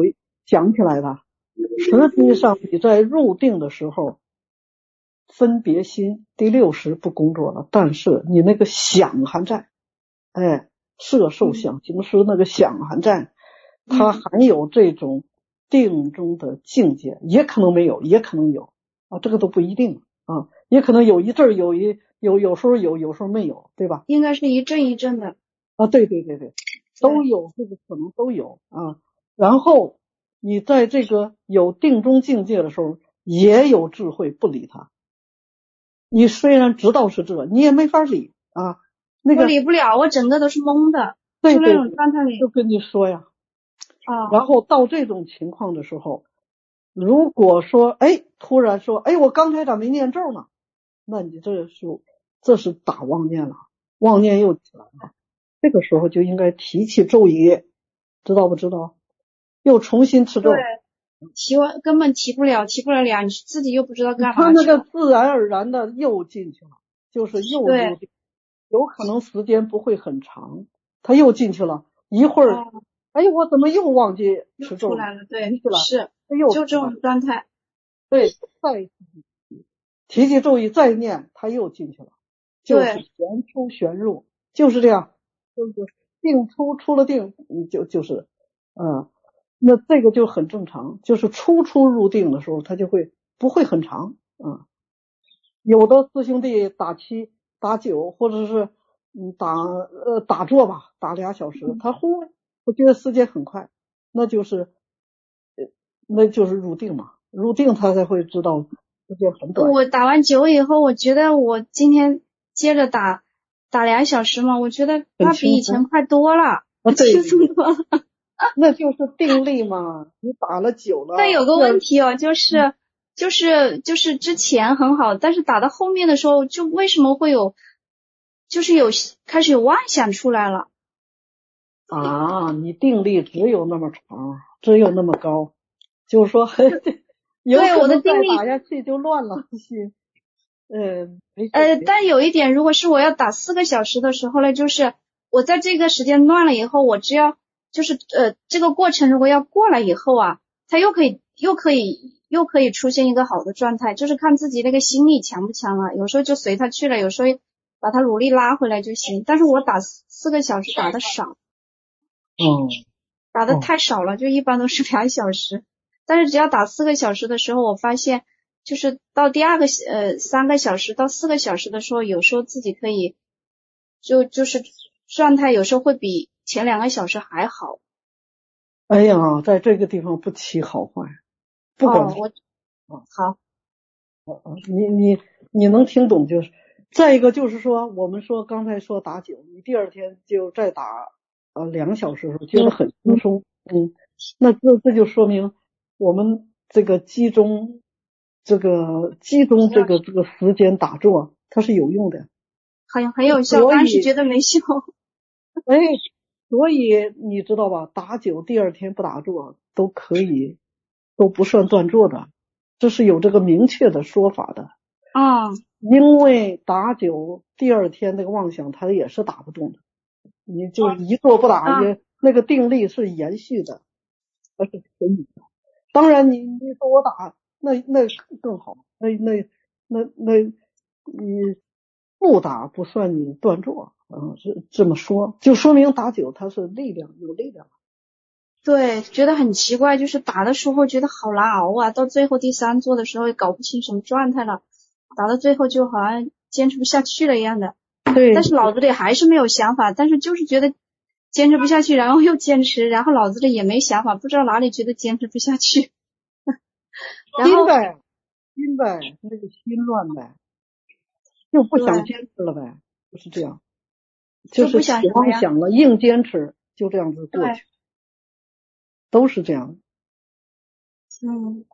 想起来的。实际上你在入定的时候，分别心第六识不工作了，但是你那个想还在，哎，色受想行识那个想还在，它还有这种定中的境界，也可能没有，也可能有啊，这个都不一定啊，也可能有一阵儿有一有有时候有，有时候没有，对吧？ 应该是一阵一阵的啊，对对对对，都有，这个可能都有啊。然后你在这个有定中境界的时候，也有智慧不理他。你虽然知道是这，你也没法理啊。那个我理不了，我整个都是懵的， 对对就那种状态里。 就跟你说呀。 啊。 然后到这种情况的时候，如果说哎突然说哎我刚才咋没念咒呢？那你这是这是打妄念了，妄念又起来了。这个时候就应该提起咒语，知道不知道？又重新持咒。 对，提完根本提不了，提不了了，你自己又不知道干嘛。 他那个自然而然的又进去了，就是又入定，有可能时间不会很长，他又进去了，一会儿，哦、哎，我怎么又忘记持咒出来了？对， 是， 又就这种状态。 对，再提起咒语再念，他又进去了，就是旋出旋入，就是这样，就是定出出了定，就就是嗯，那这个就很正常，就是初出入定的时候，他就会不会很长啊、嗯。有的师兄弟打七打九，或者是嗯打呃打坐吧，打俩小时，他忽我觉得时间很快，那就是呃那就是入定嘛，入定他才会知道时间很短。 我打完九以后，我觉得我今天接着打打俩小时嘛，我觉得那比以前快多了，轻松多了。 那就是定力嘛，你打了久了。 但有个问题哦，就是、嗯、就是就是之前很好，但是打到后面的时候，就为什么会有，就是有开始有妄想出来了。 啊，你定力只有那么长，只有那么高，就是说，有可能再打下去就乱了心。呃， 呃，但有一点，如果是我要打四个小时的时候呢，就是我在这个时间乱了以后，我只要就是呃这个过程如果要过了以后啊，它又可以又可以又可以出现一个好的状态，就是看自己那个心力强不强了。有时候就随他去了，有时候把他努力拉回来就行。但是我打四个小时打的少， 嗯， 打的太少了，就一般都是两小时。但是只要打四个小时的时候，我发现就是到第二个呃三个小时到四个小时的时候，有时候自己可以就就是状态有时候会比前两个小时还好。 哎呀，在这个地方不提好坏，不管哦，我好， 你你你能听懂就是。再一个就是说，我们说刚才说打九，你第二天就再打呃两个小时的时候，觉得很轻松，嗯，那这这就说明我们这个集中这个集中这个这个时间打坐，它是有用的， 很很有效，当时觉得没效。 哎，所以你知道吧？打九第二天不打坐都可以，都不算断坐的，这是有这个明确的说法的。 啊、嗯， 因为打九第二天那个妄想它也是打不动的，你就一坐不打也、啊、那个定力是延续的，它是可以的。当然你你说我打那那更好，那那那那你不打不算你断坐啊，是这么说，就说明打九它是力量有力量。 对，觉得很奇怪，就是打的时候觉得好难熬啊，到最后第三坐的时候也搞不清什么状态了。打到最后就好像坚持不下去了一样的， 对， 但是脑子里还是没有想法，但是就是觉得坚持不下去，然后又坚持，然后脑子里也没想法，不知道哪里觉得坚持不下去。然后心呗，心呗，那个心乱呗，就不想坚持了呗，就是这样，就是起妄想了，硬坚持，就这样子过去，都是这样。 嗯，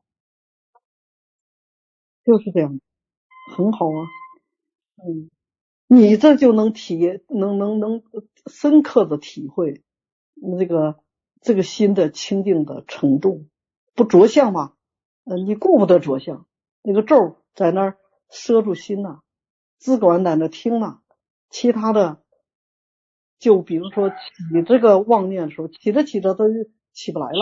就是这样。很好啊，嗯，你这就能体能能能深刻的体会这个这个心的清净的程度，不着相嘛，呃，你顾不得着相，那个咒在那儿摄住心呐、啊，自管在那听呐、啊，其他的就比如说起这个妄念的时候，起着起着它就起不来了，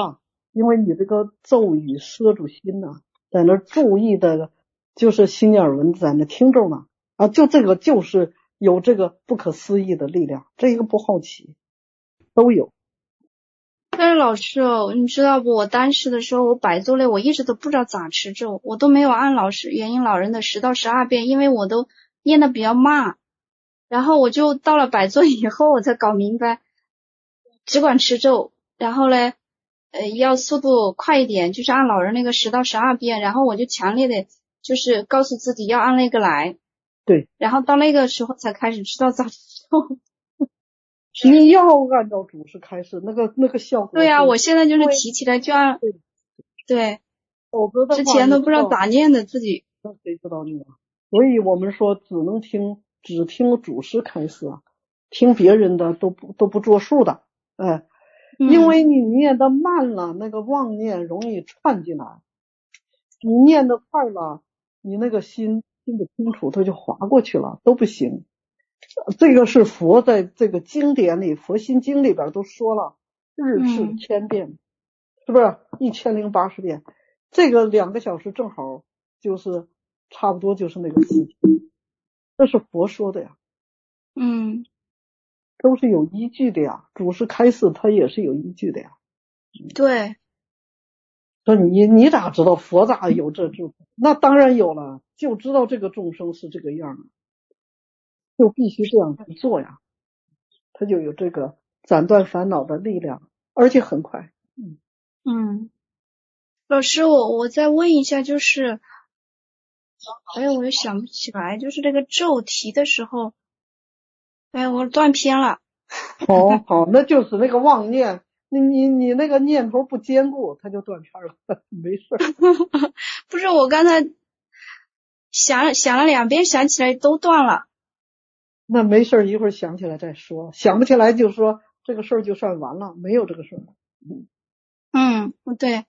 因为你这个咒语摄住心呐、啊，在那注意的就是心念文在那听着呢啊，就这个就是有这个不可思议的力量，这个不好奇都有。 但是老师哦，你知道不？我当时的时候，我百咒类我一直都不知道咋持咒，我都没有按老师元婴老人的十到十二遍，因为我都念的比较慢。然后我就到了百咒以后，我才搞明白，只管持咒，然后呢，呃，要速度快一点，就是按老人那个十到十二遍。然后我就强烈的，就是告诉自己要按那个来。 对。 然后到那个时候才开始知道咋持咒。 你要按照主师开始，那个那个效果。 对呀、啊，我现在就是提起来就按。对。对。 否则的话， 之前都不知道咋念的自己。 那谁知道你啊？所以我们说只能听，只听主师开示啊，听别人的都不都不作数的，哎， 嗯、 因为你念的慢了，那个妄念容易串进来；你念的快了，你那个心听不清楚，它就划过去了，都不行。这个是佛在这个经典里，佛心经里边都说了，日是千遍，嗯、是不是一千零八十遍？这个两个小时正好就是差不多就是那个时间，这是佛说的呀。 嗯， 都是有依据的呀。主师开示他也是有依据的呀。 对。 说你你咋知道佛咋有这智慧？那当然有了，就知道这个众生是这个样儿，就必须这样去做呀。他就有这个斩断烦恼的力量，而且很快。嗯嗯，老师，我我再问一下，就是哎呀，我也想不起来，就是这个咒题的时候，哎，我断片了。 好好，那就是那个妄念，你你你那个念头不坚固，它就断片了，没事。 不是，我刚才想想了两遍，想起来都断了。 那没事，一会儿想起来再说，想不起来就说这个事儿就算完了，没有这个事儿。 嗯嗯，对。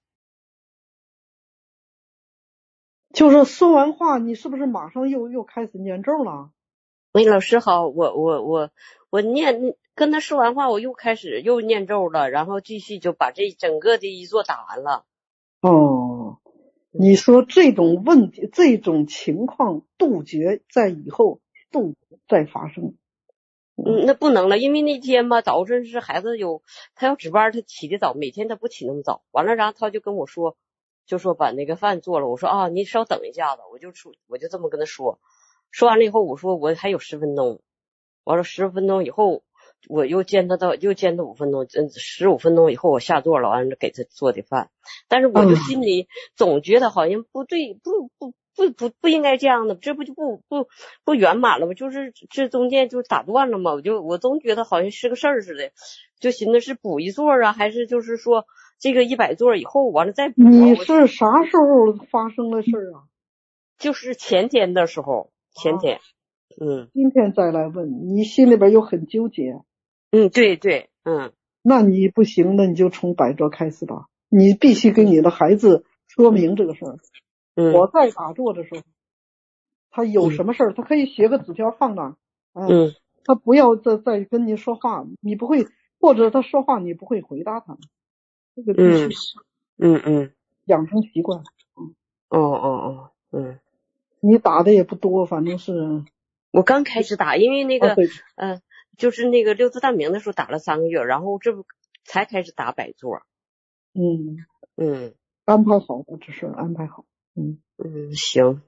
就是说完话，你是不是马上又又开始念咒了？ 喂，老师好，我我我我念跟他说完话，我又开始又念咒了，然后继续就把这整个的一座打完了。 哦，你说这种问题、这种情况杜绝在以后杜再发生。 嗯，那不能了，因为那天吧，早晨是孩子有他要值班，他起得早，每天他不起那么早。完了，然后他就跟我说，就说把那个饭做了。我说啊，你稍等一下子，我就出，我就这么跟他说。说完了以后，我说我还有十分钟。完了十分钟以后，我又见他到又见他五分钟，嗯，十五分钟以后我下座了，完了给他做的饭。但是我就心里总觉得好像不对，不不不不不应该这样的，这不就不不不圆满了吗？就是这中间就打断了嘛，我就我总觉得好像是个事儿似的，就寻思是补一座啊，还是就是说这个一百座以后完了再补。 你是啥时候发生的事儿啊？ 就是前天的时候，前天。啊嗯， 今天再来问你，心里边又很纠结。 嗯，对对，嗯， 那你不行，那你就从百座开始吧。你必须给你的孩子说明这个事儿。 嗯， 我在打坐的时候，他有什么事儿，他可以写个纸条放那儿。 嗯， 他不要再再跟你说话，你不会，或者他说话你不会回答他。这个必须， 嗯嗯嗯， 养成习惯。 嗯，哦哦哦，嗯， 你打的也不多，反正是。 我刚开始打，因为那个， 嗯、 啊呃，就是那个六字大明的时候打了三个月，然后这不才开始打百座。 嗯嗯， 安排好的，这是安排好。嗯嗯，行。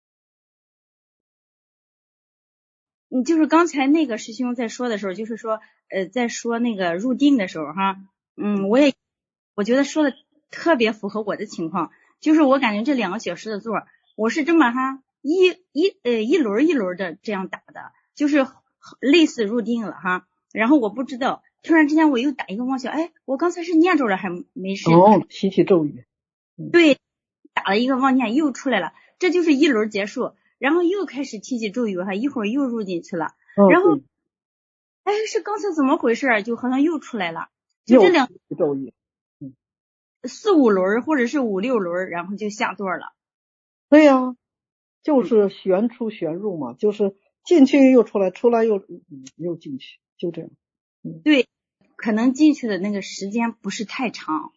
你就是刚才那个师兄在说的时候，就是说，呃，在说那个入定的时候哈，嗯，我也我觉得说的特别符合我的情况，就是我感觉这两个小时的座，我是这么哈。一一呃一轮一轮的这样打的，就是类似入定了哈。然后我不知道，突然之间我又打一个妄想，哎，我刚才是念咒了还没事。 哦，提起咒语。 嗯、对，打了一个妄念又出来了，这就是一轮结束，然后又开始提起咒语哈，一会儿又入进去了。 哦、 然后，哎，是刚才怎么回事？就好像又出来了，就这两咒语， 嗯，四五轮或者是五六轮，然后就下座了。 对呀、啊。就是旋出旋入嘛，就是进去又出来，出来又嗯又进去，就这样。 嗯，对，可能进去的那个时间不是太长。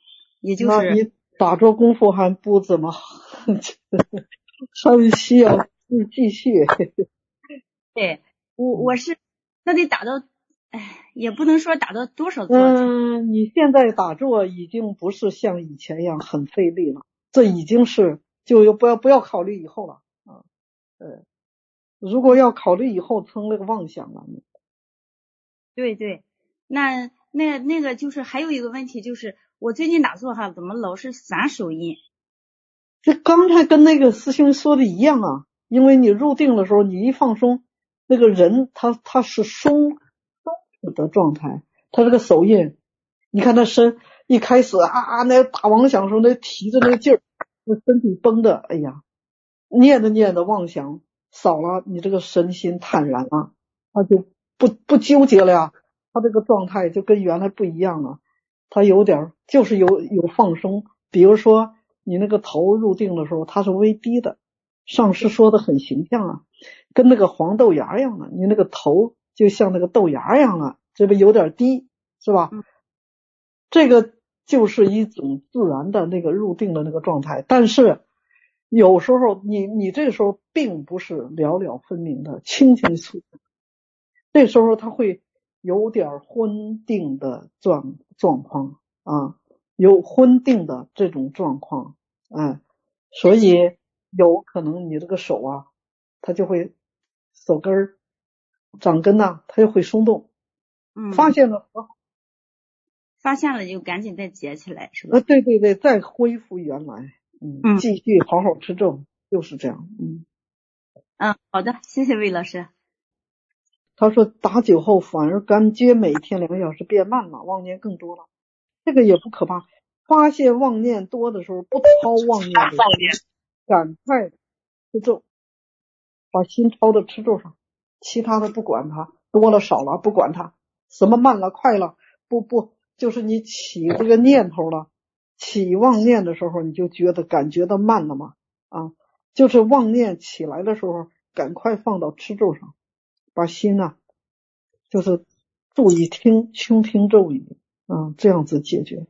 也就那是你打坐功夫还不怎么好，还需要继续。 对我我是那得打到，哎，也不能说打到多少坐。 嗯，你现在打坐已经不是像以前一样很费力了，这已经是就不要不要考虑以后了啊。呃，如果要考虑以后，成那个妄想了。 对对，那那那个就是还有一个问题，就是我最近打坐哈，怎么老是散手印？ 这刚才跟那个师兄说的一样啊，因为你入定的时候，你一放松，那个人他他是松松的状态，他这个手印，你看他身一开始啊啊那打妄想的时候，那提着那个劲儿，那身体绷的，哎呀，念着念着妄想少了，你这个身心坦然了，他就不不纠结了呀，他这个状态就跟原来不一样了，他有点就是有有放松，比如说你那个头入定的时候，它是微低的，上师说的很形象啊，跟那个黄豆芽一样的，你那个头就像那个豆芽一样啊，这不有点低是吧？这个就是一种自然的那个入定的那个状态，但是有时候你你这个时候并不是了了分明的清清楚楚，这时候它会有点昏定的状状况啊，有昏定的这种状况，哎，所以有可能你这个手啊，它就会手根儿掌根呐、啊，它就会松动。 嗯， 发现了和好， 发现了就赶紧再结起来，是吧？ 呃，对对对，再恢复原来，嗯， 嗯继续好好吃咒，就是这样，嗯嗯，好的，谢谢魏老师。 他说打酒后反而感觉每天两个小时变慢了，妄念更多了，这个也不可怕。发现妄念多的时候，不超妄念的时候，赶快吃咒，把心抄到吃咒上，其他的不管它，多了少了不管它，什么慢了快了，不不，就是你起这个念头了，起妄念的时候，你就觉得感觉到慢了嘛，啊，就是妄念起来的时候，赶快放到吃咒上。把心啊，就是注意听倾听咒语啊，这样子解决。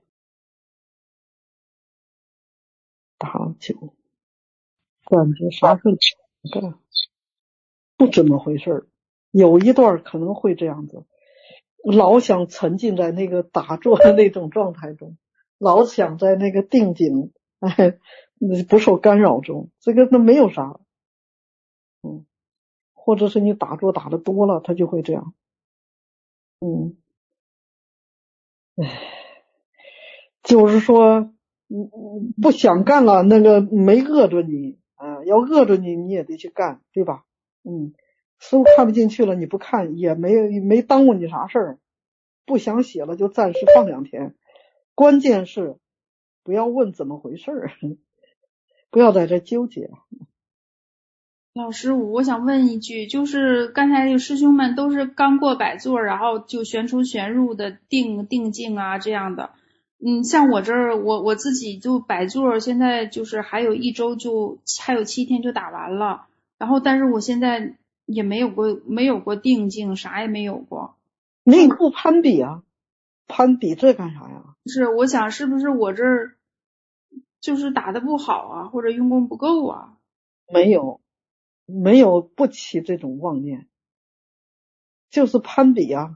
打酒感觉啥事干不怎么回事，有一段可能会这样子，老想沉浸在那个打坐的那种状态中，老想在那个定境，哎，不受干扰中，这个那没有啥，嗯，或者是你打坐打的多了，他就会这样，嗯。唉，就是说，嗯嗯，不想干了，那个没饿着你啊，要饿着你，你也得去干，对吧？嗯，书看不进去了，你不看也没没耽误你啥事儿，不想写了就暂时放两天，关键是不要问怎么回事儿，不要在这纠结。 老师，我想问一句，就是刚才有师兄们都是刚过百座，然后就旋出旋入的定定境啊这样的。嗯，像我这儿，我我自己就百座，现在就是还有一周就还有七天就打完了。然后，但是我现在也没有过没有过定境，啥也没有过。 内部攀比啊，攀比这干啥呀？ 是，我想是不是我这儿就是打的不好啊，或者用功不够啊？ 没有。没有不起这种妄念，就是攀比啊，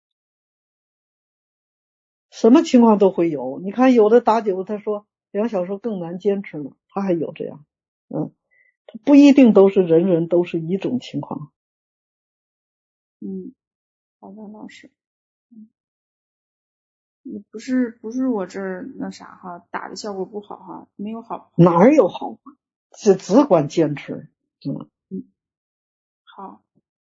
什么情况都会有。你看有的打酒他说两小时更难坚持了，他还有这样，嗯，他不一定都是人人都是一种情况。 嗯，好的，老师。嗯，你不是不是我这儿那啥哈，打的效果不好哈，没有好。 哪有好？只只管坚持，嗯。 好，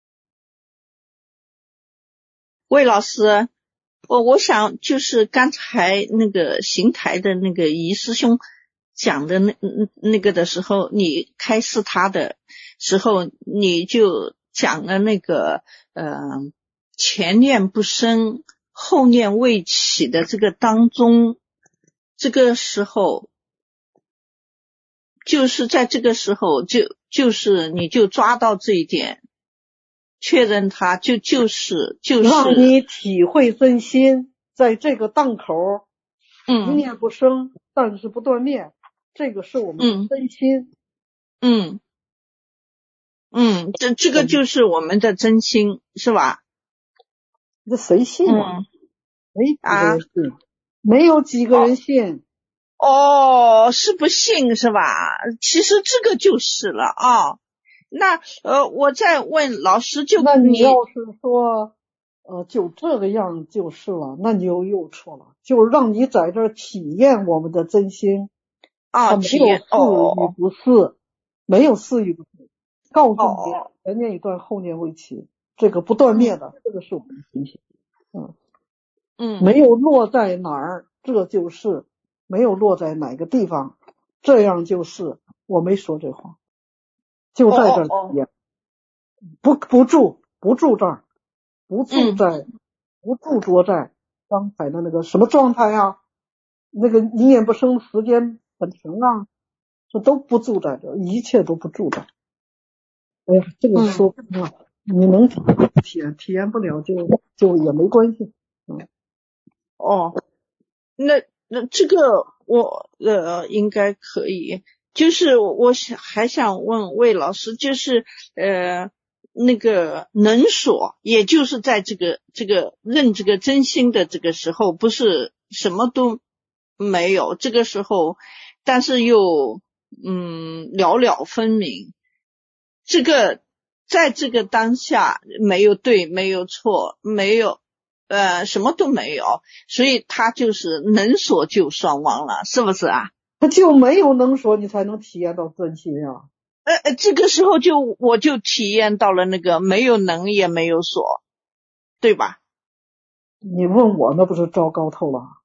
魏老师，我我想就是刚才那个邢台的那个于师兄讲的那那个的时候，你开示他的时候，你就讲了那个呃前念不生，后念未起的这个当中，这个时候就是在这个时候就就是你就抓到这一点。确认它就就是就是让你体会真心，在这个档口一念不生，但是不断灭，这个是我们的真心。 嗯嗯，这这个就是我们的真心，是吧？ 这谁信啊？ 嗯、 没几个人信，啊、没有几个人信。 哦，是不信是吧？其实这个就是了啊。那呃，我再问老师就，就那你要是说呃就这个样就是了，那你又又错了。就是让你在这儿体验我们的真心啊， 体验似与不似、哦，没有似与不似。告诉你，前念一段，后念未起，这个不断灭的，嗯、这个是我们的真心。嗯嗯， 没有落在哪儿，这就是没有落在哪个地方，这样就是我没说这话，就在这儿体验。哦哦不不住不住这儿，不住在、嗯、不住着在刚才的那个什么状态啊，那个你也不生时间本成啊，这都不住在这，一切都不住在。哎呀，这个说不上、嗯，你能体验体验不了就就也没关系。嗯， 哦，那那这个我呃应该可以。就是我想还想问魏老师，就是呃那个能所，也就是在这个这个认这个真心的这个时候，不是什么都没有，这个时候但是又嗯了了分明，这个在这个当下没有对没有错，没有呃什么都没有，所以他就是能所就双亡了，是不是啊？ 他就没有能所，你才能体验到真心啊。 呃呃，这个时候就我就体验到了那个没有能也没有所，对吧？ 你问我那不是糟糕透了？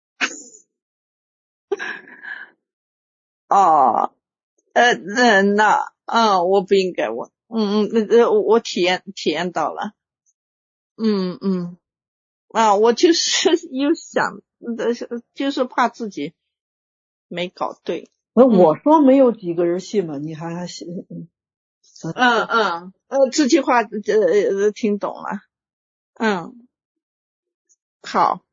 哦，呃那那嗯，我不应该问，嗯嗯，那呃我体验体验到了，嗯嗯啊，我就是又想，就是怕自己没搞对。 那我说没有几个人信嘛，你还还信？ 嗯嗯呃，这句话呃听懂了。嗯，好。